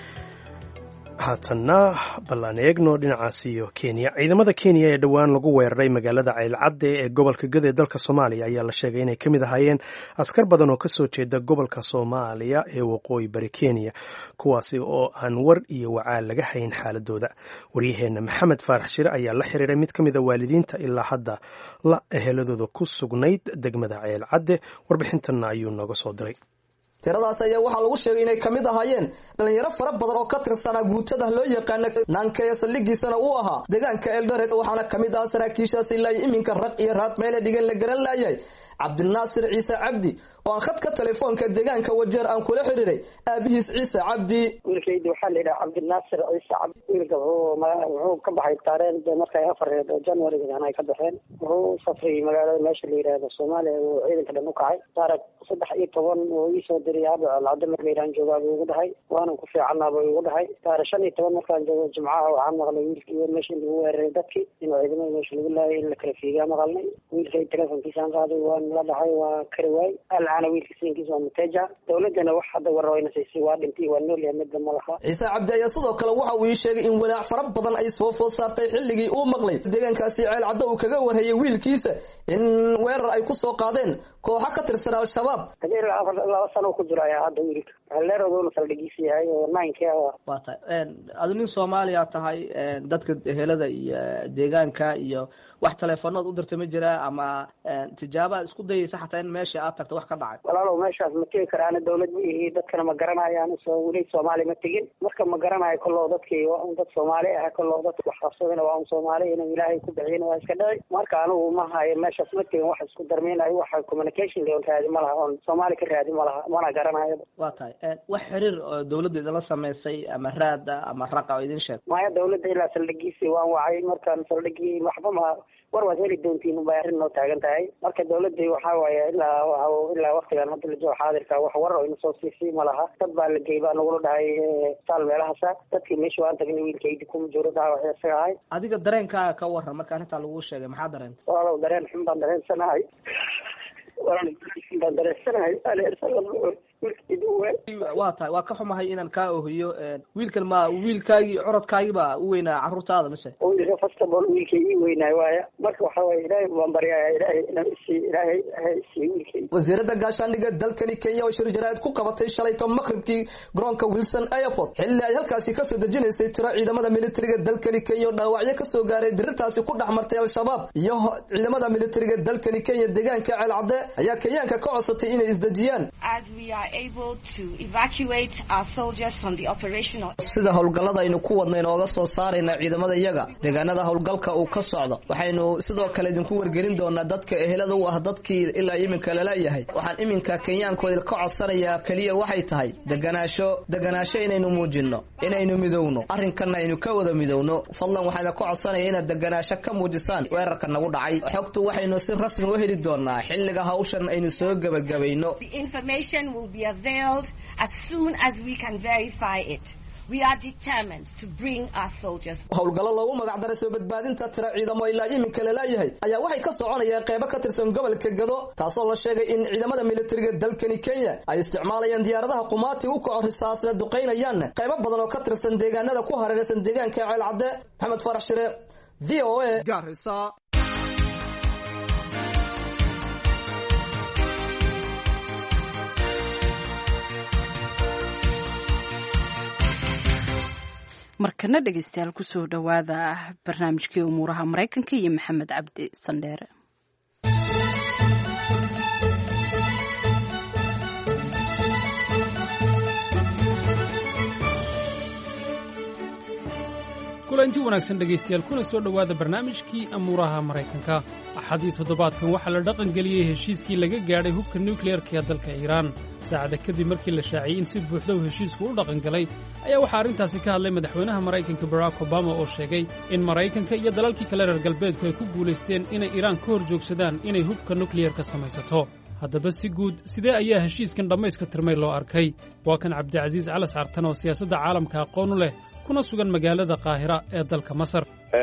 S1: haatanna ballaan eegno dhinacaas iyo kenya. ciidamada kenya ee dhowaan lagu weeraray magaalada ceylcadde ee gobolka gada ee dalka soomaaliya ayaa la sheegay inay ka mid ahaayeen askar badan oo kasoo jeeda gobolka soomaaliya ee waqooyi bari kenya, kuwaasi oo aan war iyo wacaal laga hayn xaaladooda. waryaheena maxamed faarax shire ayaa la xiriiray mid ka mida waalidiinta ilaa hadda la eheladooda ku sugnayd degmada ceylcadde. warbixintanna ayuu nooga soo diray.
S18: tiradaas ayaa waxaa lagu sheegay inay ka mid ahaayeen dhalinyaro fara badan oo ka tirsanaa guutada loo yaqaana naanka ee saldhigiisana uu ahaa deegaanka eldoret, waxaana ka mid ah saraakiishaas ilaa iminka raq iyo raad meele dhigan la garan laayay. cabdinaasir ciise cabdi oo aan khadka telefoonka deegaanka wajeer aan kula xiriiray aabihiis ciise cabdi.
S19: wiilkaydi waxaa la yidhaha cabdinaasir ciise cabdi. wiilka wuxuu ka baxay taareen markay afareed oo january ay ka baxeen. wuxuu safray magaalada meesha la yidhaahdo soomaaliya oo ciidanka dhan u kacay. taarag saddex iyo toban oo iisoo diray aaba alcado markaydaan joogaa buu igu dhahay, waanan ku fiicannaa buu igu dhahay. taarag shan iyo toban markaan joogo jimcaha waxaan maqlay wiilkii meesha in lagu weeraray dadkii in ciidamada meesha lagu laayay in la kala fiigaa maqalnay. wiilkay telefonkiisaan qaaday waan la dhahay waa kari waay. alcaana wiilka siinkiisa waa muteja. dowladana wax hadda warwayna siisay waa dhintay waa nool yahay midda ma laha.
S18: ciise cabdi ayaa sidoo kale waxa uu ii sheegay in walaac fara badan ay soo food saartay xilligii uu maqlay deegaankaasi ceelcadda uu kaga warhayay wiilkiisa in weerar ay ku soo qaadeen kooxo ka tirsan al-shabaab.
S19: laba sano ku jiro ayaa hadda wiilka leerooduna saldhigiisa yahay oo ninka
S20: waa tahay. adu nin soomaaliya tahay, dadka ehelada iyo deegaanka iyo wax teleefoonood u dirtay ma jiraa ama tijaaba isku dayaysa xataa in meesha aad tagto wax ka dhacay?
S19: walaalow meeshaas ma tegi karaana dowlad ma ihi, dadkana ma garanayaan. soo weli soomaali ma tegin, marka ma garanayo kollow dadkii waa un dad soomaali ah, kollow dadka wax qabsadana waa un soomaali, inuu ilaahay ku bixiyana waa iska dhici. marka anigu ma hayo meeshaas ma tegin, wax isku darmeynayo waxa communication leon raadi ma laha, oon soomaali ka raadi ma laha, mana garanayo.
S20: waa tahay. wax xiriir oo dowladda idinla samaysay ama raada ama raqa oo idin sheeg?
S19: maya dowladda ilaa saldhigiisii waan wacay, markaan saldhigii waxba ma war waad heli doontiin ubay arrin noo taagan tahay. marka dowladii waxaa waaye ilaa ilaa waktigan hadda la joogo xaadirka wax war oo ina soo siisay ma laha. dad baa la geey baa nagula dhahay saal meelahaasa, dadkii meesha waan tagnay wiilkaydi kuma jiro dhaha wax isaga ahay.
S20: adiga dareenkaaga ka waran marka arrintaa lagu sheegay, maxaa dareentay?
S19: walaalow dareen xun baan dareensanahay. walaalow dareen xun baan dareensanahay.
S20: waa tahay. waa ka xumahay inaan kaa ohiyo. wiilkan ma wiilkaagii corodkaagiiba u weynaa carruurtaada mise?
S19: wiilka first of all wiilkay ii weynaay waaya. marka waxaa waaye ilaahay baan baryaaya ilaahay inaan isii ilaahay isii wiilkay.
S18: wasiirada gaashaandhigga dalkani kenya oo shir jaraa'id ku qabatay shalayto maqribkii garoonka wilson airport xilli ay halkaasi kasoo dejinaysay tiro ciidamada militariga dalkani kenya oo dhaawacyo kasoo gaaray dirirtaasi ku dhex martay al-shabaab iyo ciidamada militariga dalkani kenya deegaanka ceelcadde ayaa kenyaanka ka codsatay inay isdejiyaan. sida howlgallada aynu ku wadna inooga soo saarayna ciidamada iyaga deegaanada howlgalka uu ka socdo. waxaynu sidoo kale idinku wargelin doonaa dadka ehelada u ah dadkii ilaa iminka lalayahay. waxaan iminka kenyaankooda ka codsanayaa keliya waxay tahay deganaasho deganaasho inaynu muujinno, inaynu midowno, arrinkanna aynu ka wada midowno. fadlan waxaan ka codsanaya inaad deganaasho ka muujisaan weerarka nagu dhacay. xogtu waxaynu si rasmi u heli doonaa xilliga hawshan aynu soo gebagabayno.
S21: as soon as we can verify it. We are determined to bring our soldiers.
S18: howlgallo loogu magac daray soo badbaadinta tiro ciidamo ilaa iminka lalayahay ayaa waxay ka soconayaan qaybo ka tirsan gobolka Gado, taasoo la sheegay in ciidamada militariga dalkani Kenya ay isticmaalayaan diyaaradaha qumaati u kaco risaasada duqeynayaan qaybo badan oo ka tirsan deegaanada ku hareeraysan deegaanka Ceelcadde. Maxamed Farax Shire, V O A, Garissa.
S2: markana dhegeystayaal kusoo dhawaada barnaamijkii umuuraha maraykanka iyo maxamed cabdi sandheere.
S7: kulan
S4: kulanti wanaagsan dhegaystayaal kuna soo dhowaada barnaamijkii amuuraha maraykanka axadii toddobaadkan waxaa la dhaqangeliyey heshiiskii laga gaadhay hubka nukliyeerka ee dalka iiraan saacada kadib markii la shaaciyey in si buuxda uu heshiisku u dhaqangalay ayaa waxaa arrintaasi ka hadlay madaxweynaha maraykanka barack obama oo sheegay in maraykanka iyo dalalkii kale reer galbeedku ay ku guulaysteen inay iiraan ka hor joogsadaan inay hubka nukliyerka samaysato haddaba si guud sidee ayaa heshiiskan dhammayska tirmay loo arkay waa kan cabdicasiis calas cartan oo siyaasadda caalamka aqoon u leh kuna sugan magaalada qaahira ee dalka masar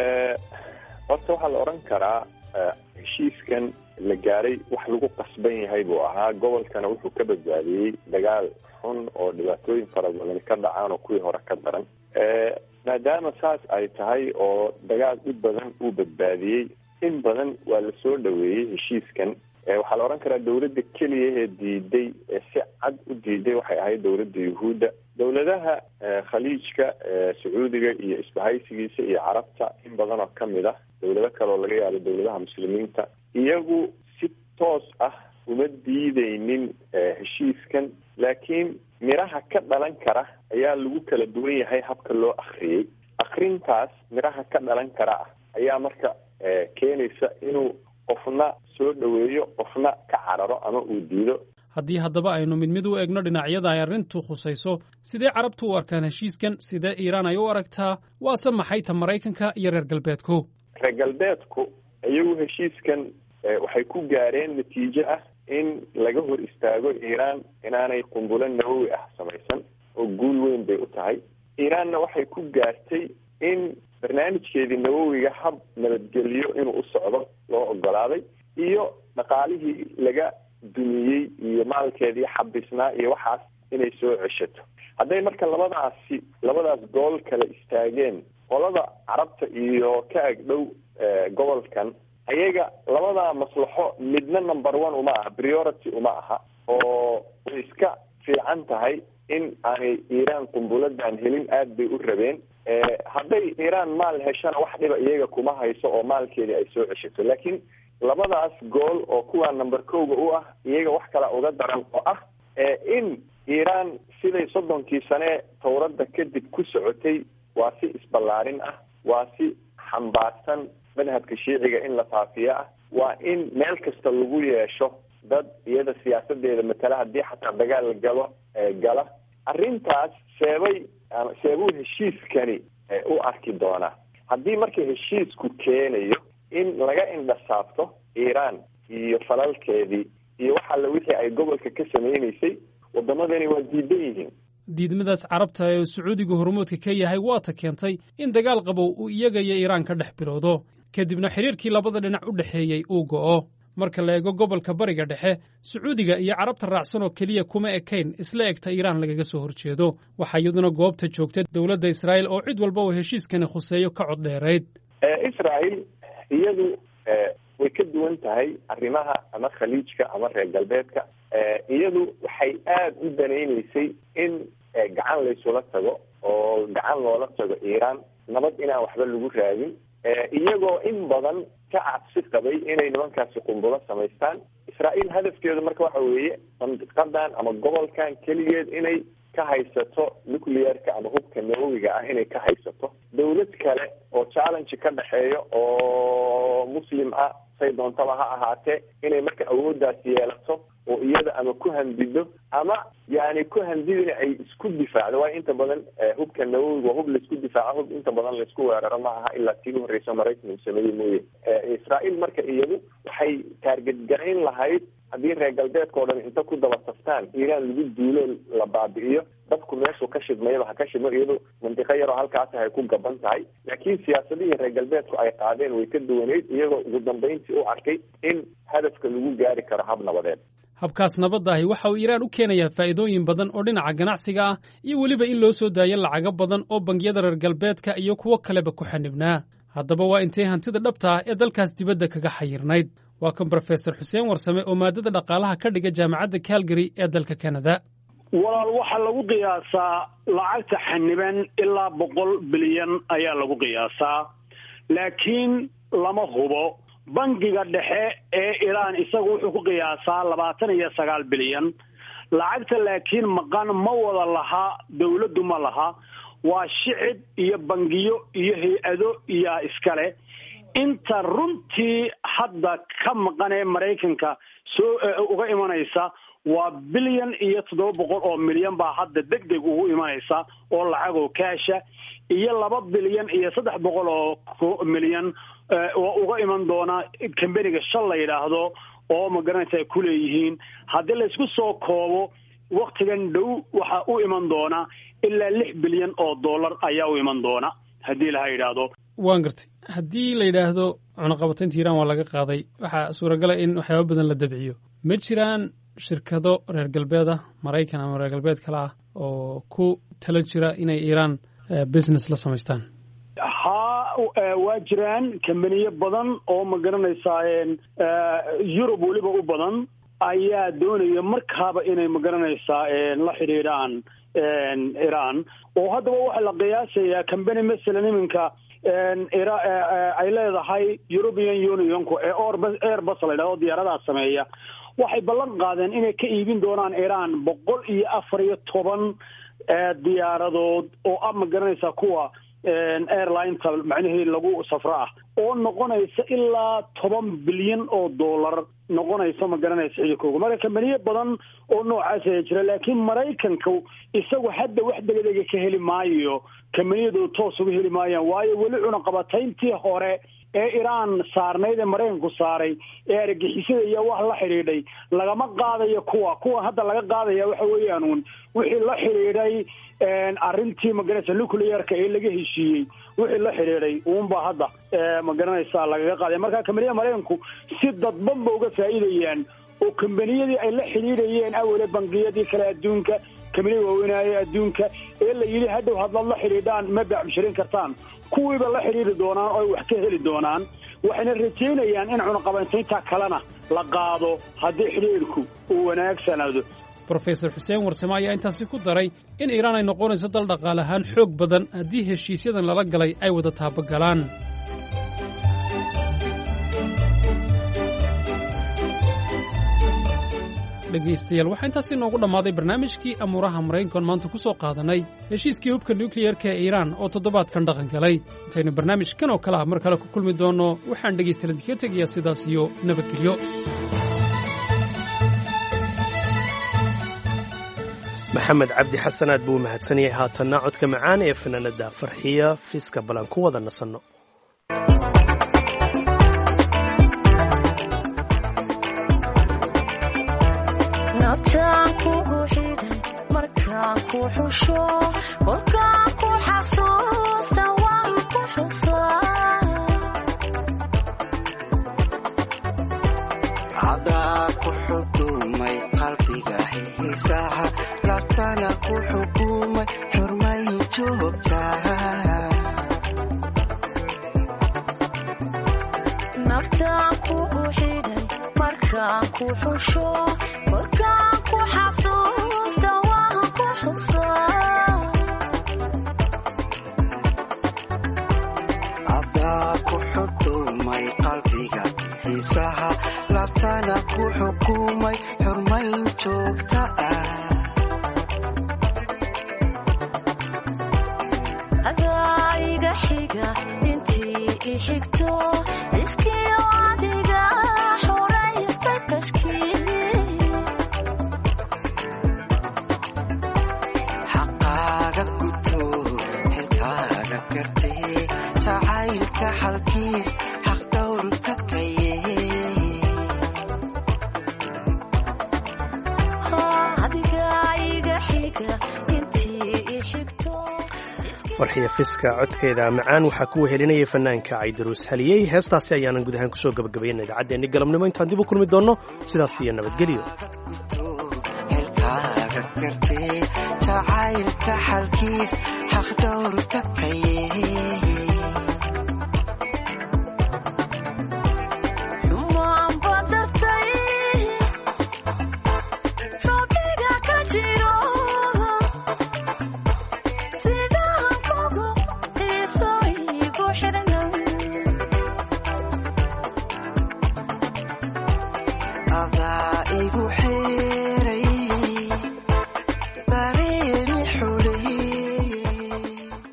S22: horta waxaa la odhan karaa heshiiskan la gaaray wax lagu qasban yahay buu ahaa gobolkana wuxuu ka badbaadiyey dagaal xun oo dhibaatooyin fara badan ka dhacaan oo kuwii hore ka daran maadaama saas ay tahay oo dagaal dhib badan uu badbaadiyey in badan waa la soo dhaweeyey heshiiskan waxaa la odhan karaa dawladda keliya ee diiday ee si cad u diiday waxay ahayd dawladda yuhuudda dawladaha khaliijka sacuudiga iyo isbahaysigiisa iyo carabta in badan oo kamid ah dawlado kale oo laga yaabo dawladaha muslimiinta iyagu si toos ah uma diideynin heshiiskan laakiin miraha ka dhalan kara ayaa lagu kala duwan yahay habka loo akriyey akrintaas miraha ka dhalan kara ah ayaa marka keenaysa inuu qofna soo dhaweeyo qofna ka cararo ama uu diido
S4: haddii haddaba aynu mid mid u eegno dhinacyada ay arrintu khusayso sidee carabtu u arkaan heshiiskan sidee iiraan ay u aragtaa waase maxay ta maraykanka iyo reer galbeedku
S22: reer galbeedku iyagu heshiiskan waxay ku gaareen natiijo ah in laga hor istaago iiraan inaanay qumbulo nawowi ah samaysan oo guul weyn bay u tahay iiraanna waxay ku gaartay in barnaamijkeedii nawowiga hab nabadgeliyo inuu u socdo loo ogolaaday iyo dhaqaalihii laga dumiyey iyo maalkeedii xabisnaa iyo waxaas inay soo ceshato hadday marka labadaasi labadaas gool kala istaageen qolada carabta iyo ka agdhow gobolkan ayaga labadaa maslaxo midna number one uma aha priority uma aha oo way iska fiican tahay in aanay iiraan qumbuladan helin aad bay u rabeen hadday iiraan maal heshana wax dhiba iyaga kuma hayso oo maalkeedii ay soo ceshato laakiin labadaas gool oo kuwa number kowga u ah iyaga wax kala uga daran oo ah in iiraan siday soddonkii sane tawradda kadib ku socotay waa si isballaarin ah waa si xambaarsan madhabka shiiciga in la faafiyo ah waa in meel kasta lagu yeesho dad iyada siyaasadeeda matala haddii xataa dagaal galo gala arrintaas seebay seebuu heshiiskani u arki doonaa haddii marka heshiisku keenayo in laga indhasaabto iiraan iyo falalkeedii iyo wax alla wixii ay gobolka ka samaynaysay waddamadani waa diidan yihiin
S4: diidmadaas carabta ee sacuudiga hormoodka ka yahay waata keentay in dagaal qabow uu iyaga iyo iiraan ka dhex bilowdo kadibna xiriirkii labada dhinac u dhexeeyey uu go'o marka la eego gobolka bariga dhexe sacuudiga iyo carabta raacsan oo keliya kuma ekayn isla egta iiraan lagaga soo horjeedo waxaa iyaduna goobta joogta dowladda israa'iil oo cid walba oo heshiiskani khuseeyo ka cod dheerayd
S22: israa'iil iyadu way ka duwan tahay arrimaha ama khaliijka ama reer galbeedka iyadu waxay aada u danaynaysay in gacan laysula tago oo gacan loola tago iiraan nabad inaan waxba lagu raadin iyagoo in badan ka cabsi qabay inay nimankaasi qumbulo samaystaan israa'iil hadafkeedu marka waxa weeye mandiqadan ama gobolkan keligeed inay ka haysato nuclearka ama hubka nawowiga ah inay ka haysato dawlad kale oo challenge ka dhexeeyo oo muslim ah say doontaba ha ahaatee inay marka awooddaasi yeelato oo iyada ama ku handido ama yani ku handidina ay isku difaacdo waayo inta badan hubka nawowiga waa hub laisku difaaco hub inta badan laisku weeraro ma aha ilaa tii u horreysa maraykan uu sameeyey mooye israa'iil marka iyadu waxay taargetgarayn lahayd haddii reer galbeedka o dhan inta ku daba taftaan iiraan lagu duulo la baabi'iyo dadku meeshuu ka shidmayaba ha ka shidmo iyadu mandiqo yaroo halkaasi hay ku gaban tahay laakiin siyaasadihii reer galbeedku ay qaadeen way ka duwaneyd iyagoo ugu dambayntii u arkay in hadafka lagu gaari karo hab nabadeed
S4: habkaas nabadda ahi waxa uu iiraan u keenayaa faa'iidooyin badan oo dhinaca ganacsiga ah iyo weliba in loo soo daayo lacago badan oo bangiyada reer galbeedka iyo kuwo kaleba ku xanibnaa haddaba waa intay hantida dhabta ah ee dalkaas dibadda kaga xayirnayd waa kan brofesor xuseen warsame oo maadada dhaqaalaha ka dhiga jaamacadda calgary ee dalka canada
S23: walaal waxaa lagu qiyaasaa lacagta xaniban ilaa boqol bilyan ayaa lagu qiyaasaa laakiin lama hubo bangiga dhexe ee iiraan isagu wuxuu ku qiyaasaa labaatan iyo sagaal bilyan lacagta laakiin maqan ma wada laha dawladdu ma laha waa shicib iyo bangiyo iyo hay-ado iyo iskale inta runtii hadda ka maqan ee maraykanka soo uga imanaysa waa bilyan iyo toddoba boqol oo milyan baa hadda deg deg ugu imanaysa oo lacag oo kaasha iyo laba bilyan iyo saddex boqol oo milyan oo uga iman doona kambaniga shal la yidhaahdo oo magaranaysa ay ku leeyihiin haddii la isku soo koobo waktigan dhow waxaa u iman doona ilaa lix bilyan oo dollar ayaa u iman doona haddii laha yidhaahdo
S4: waan gartay haddii la yidhaahdo cunaqabataynta iiraan waa laga qaaday waxaa suuragala in waxyaaba badan la dabciyo ma jiraan shirkado reer galbeed ah maraykan ama reer galbeed kale ah oo ku tala jira inay iiraan business la samaystaan
S23: haa waa jiraan kambaniyo badan oo ma garanaysaa yurub weliba u badan ayaa doonaya markaaba inay ma garanaysaa la xidhiidhaan iiraan oo haddaba waxaa la qiyaasayaa kambani masalan iminka ay leedahay European Unionku ee Airbus la yidhaahdo diyaaradaha sameeya waxay ballan qaadeen inay ka iibin doonaan Iran boqol iyo afar iyo toban diyaaradood oo ama garanaysa kuwa airline macnaheedu lagu safro ah oo noqonaysa ilaa toban bilyan oo dollar noqonaysa ma garanaysa xilkooda marka kambaniyo badan oo noocaas ah jira laakiin Mareykanka isagu hadda wax degdeg ka heli maayo kambaniyadu toos uga heli maayaan waayo weli cunaqabatayntii hore ee Iran saarneyd ee Mareykanku saaray ee argagixisada iyo wax la xiriiray lagama qaadayo kuwa kuwa hadda laga qaadaya waxa weeyaan uun wixii la xiriiray een arintii magaranaysa nuclear-ka ee laga heshiiyay wixii la xiriiray uun ba hadda ma garanaysa laga qaaday marka kambaniyada Mareykanku si dadban ba uga faa'iideyaan oo kambaniyadii ay la xiriirayeen awle bangiyadii kala adduunka kambaniyada waaweynaya adduunka ee la yiri hadda hadla la xiriiraan ma bacbishirin kartaan kuwiiba la xiriiri doonaan oo wax ka heli doonaan waxayna rajeynayaan in cunaqabataynta kalena la qaado haddii xiriirku uu wanaagsanaado
S4: Professor Hussein Warsame ayaa intaasi ku daray in Iran ay noqonayso dal dhaqaale ahaan xoog badan haddii heshiisyadan lala galay ay wada taabagalaan dhegaystayaal waxaa intaasi noogu dhammaaday barnaamijkii amuuraha maraykankan maanta ku soo qaadanay heshiiskii hubka nukliyeerka ee iiraan oo toddobaadkan dhaqan galay intaynu barnaamijkan oo kale ah mar kale ku kulmi doonno waxaan dhegaystayaal idinkaga tegayaa sidaas iyo nabadgelyo
S1: maxamed cabdi xasan aad buu u mahadsan yahay haatanna codka macaan ee fanaanada farxiya fiiska balan ku wada nasanno
S5: naftaan kugu xidhay markaan ku xusho kolkaan ku xasuusta waan ku xusaa
S6: cadaa ku xukumay qalbiga xiisaha laftana ku xukumay xurmay joogtaa
S5: naftaan kugu xidhay markaan ku xusho kolkaan ku xasuusta waan ku xusaa
S6: cadaa ku xukumay qalbiga xiisaha laftana ku xukumay xurmay joogta ah
S5: adaa iga xiga intii i xigto iskiyo adiga xoraystay kashkii
S6: xaqaaga guto xilkaaga gartee jacaylka xalkiis xaq dhowrka kaye
S5: adiga iga xiga intii i xigto
S1: farxiya fiska codkeeda macaan waxaa ku wehelinaya fanaanka Caydaruus Haliyey heestaasi ayaanan guud ahaan ku soo gabagabaynay idaacaddeena galabnimo intaan dib u kulmi doonno sidaas iyo nabadgelyo
S6: xilkaaga gartee jacaylka xalkiis xaq dhowrka kaye
S5: xumaan badartay xubniga ka jiro sidaan kugu xiiso igu xidhnay
S6: adaa igu xeeray bareeri xuley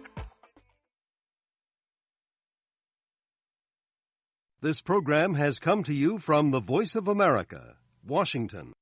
S3: This program has come to you from the Voice of America, Washington.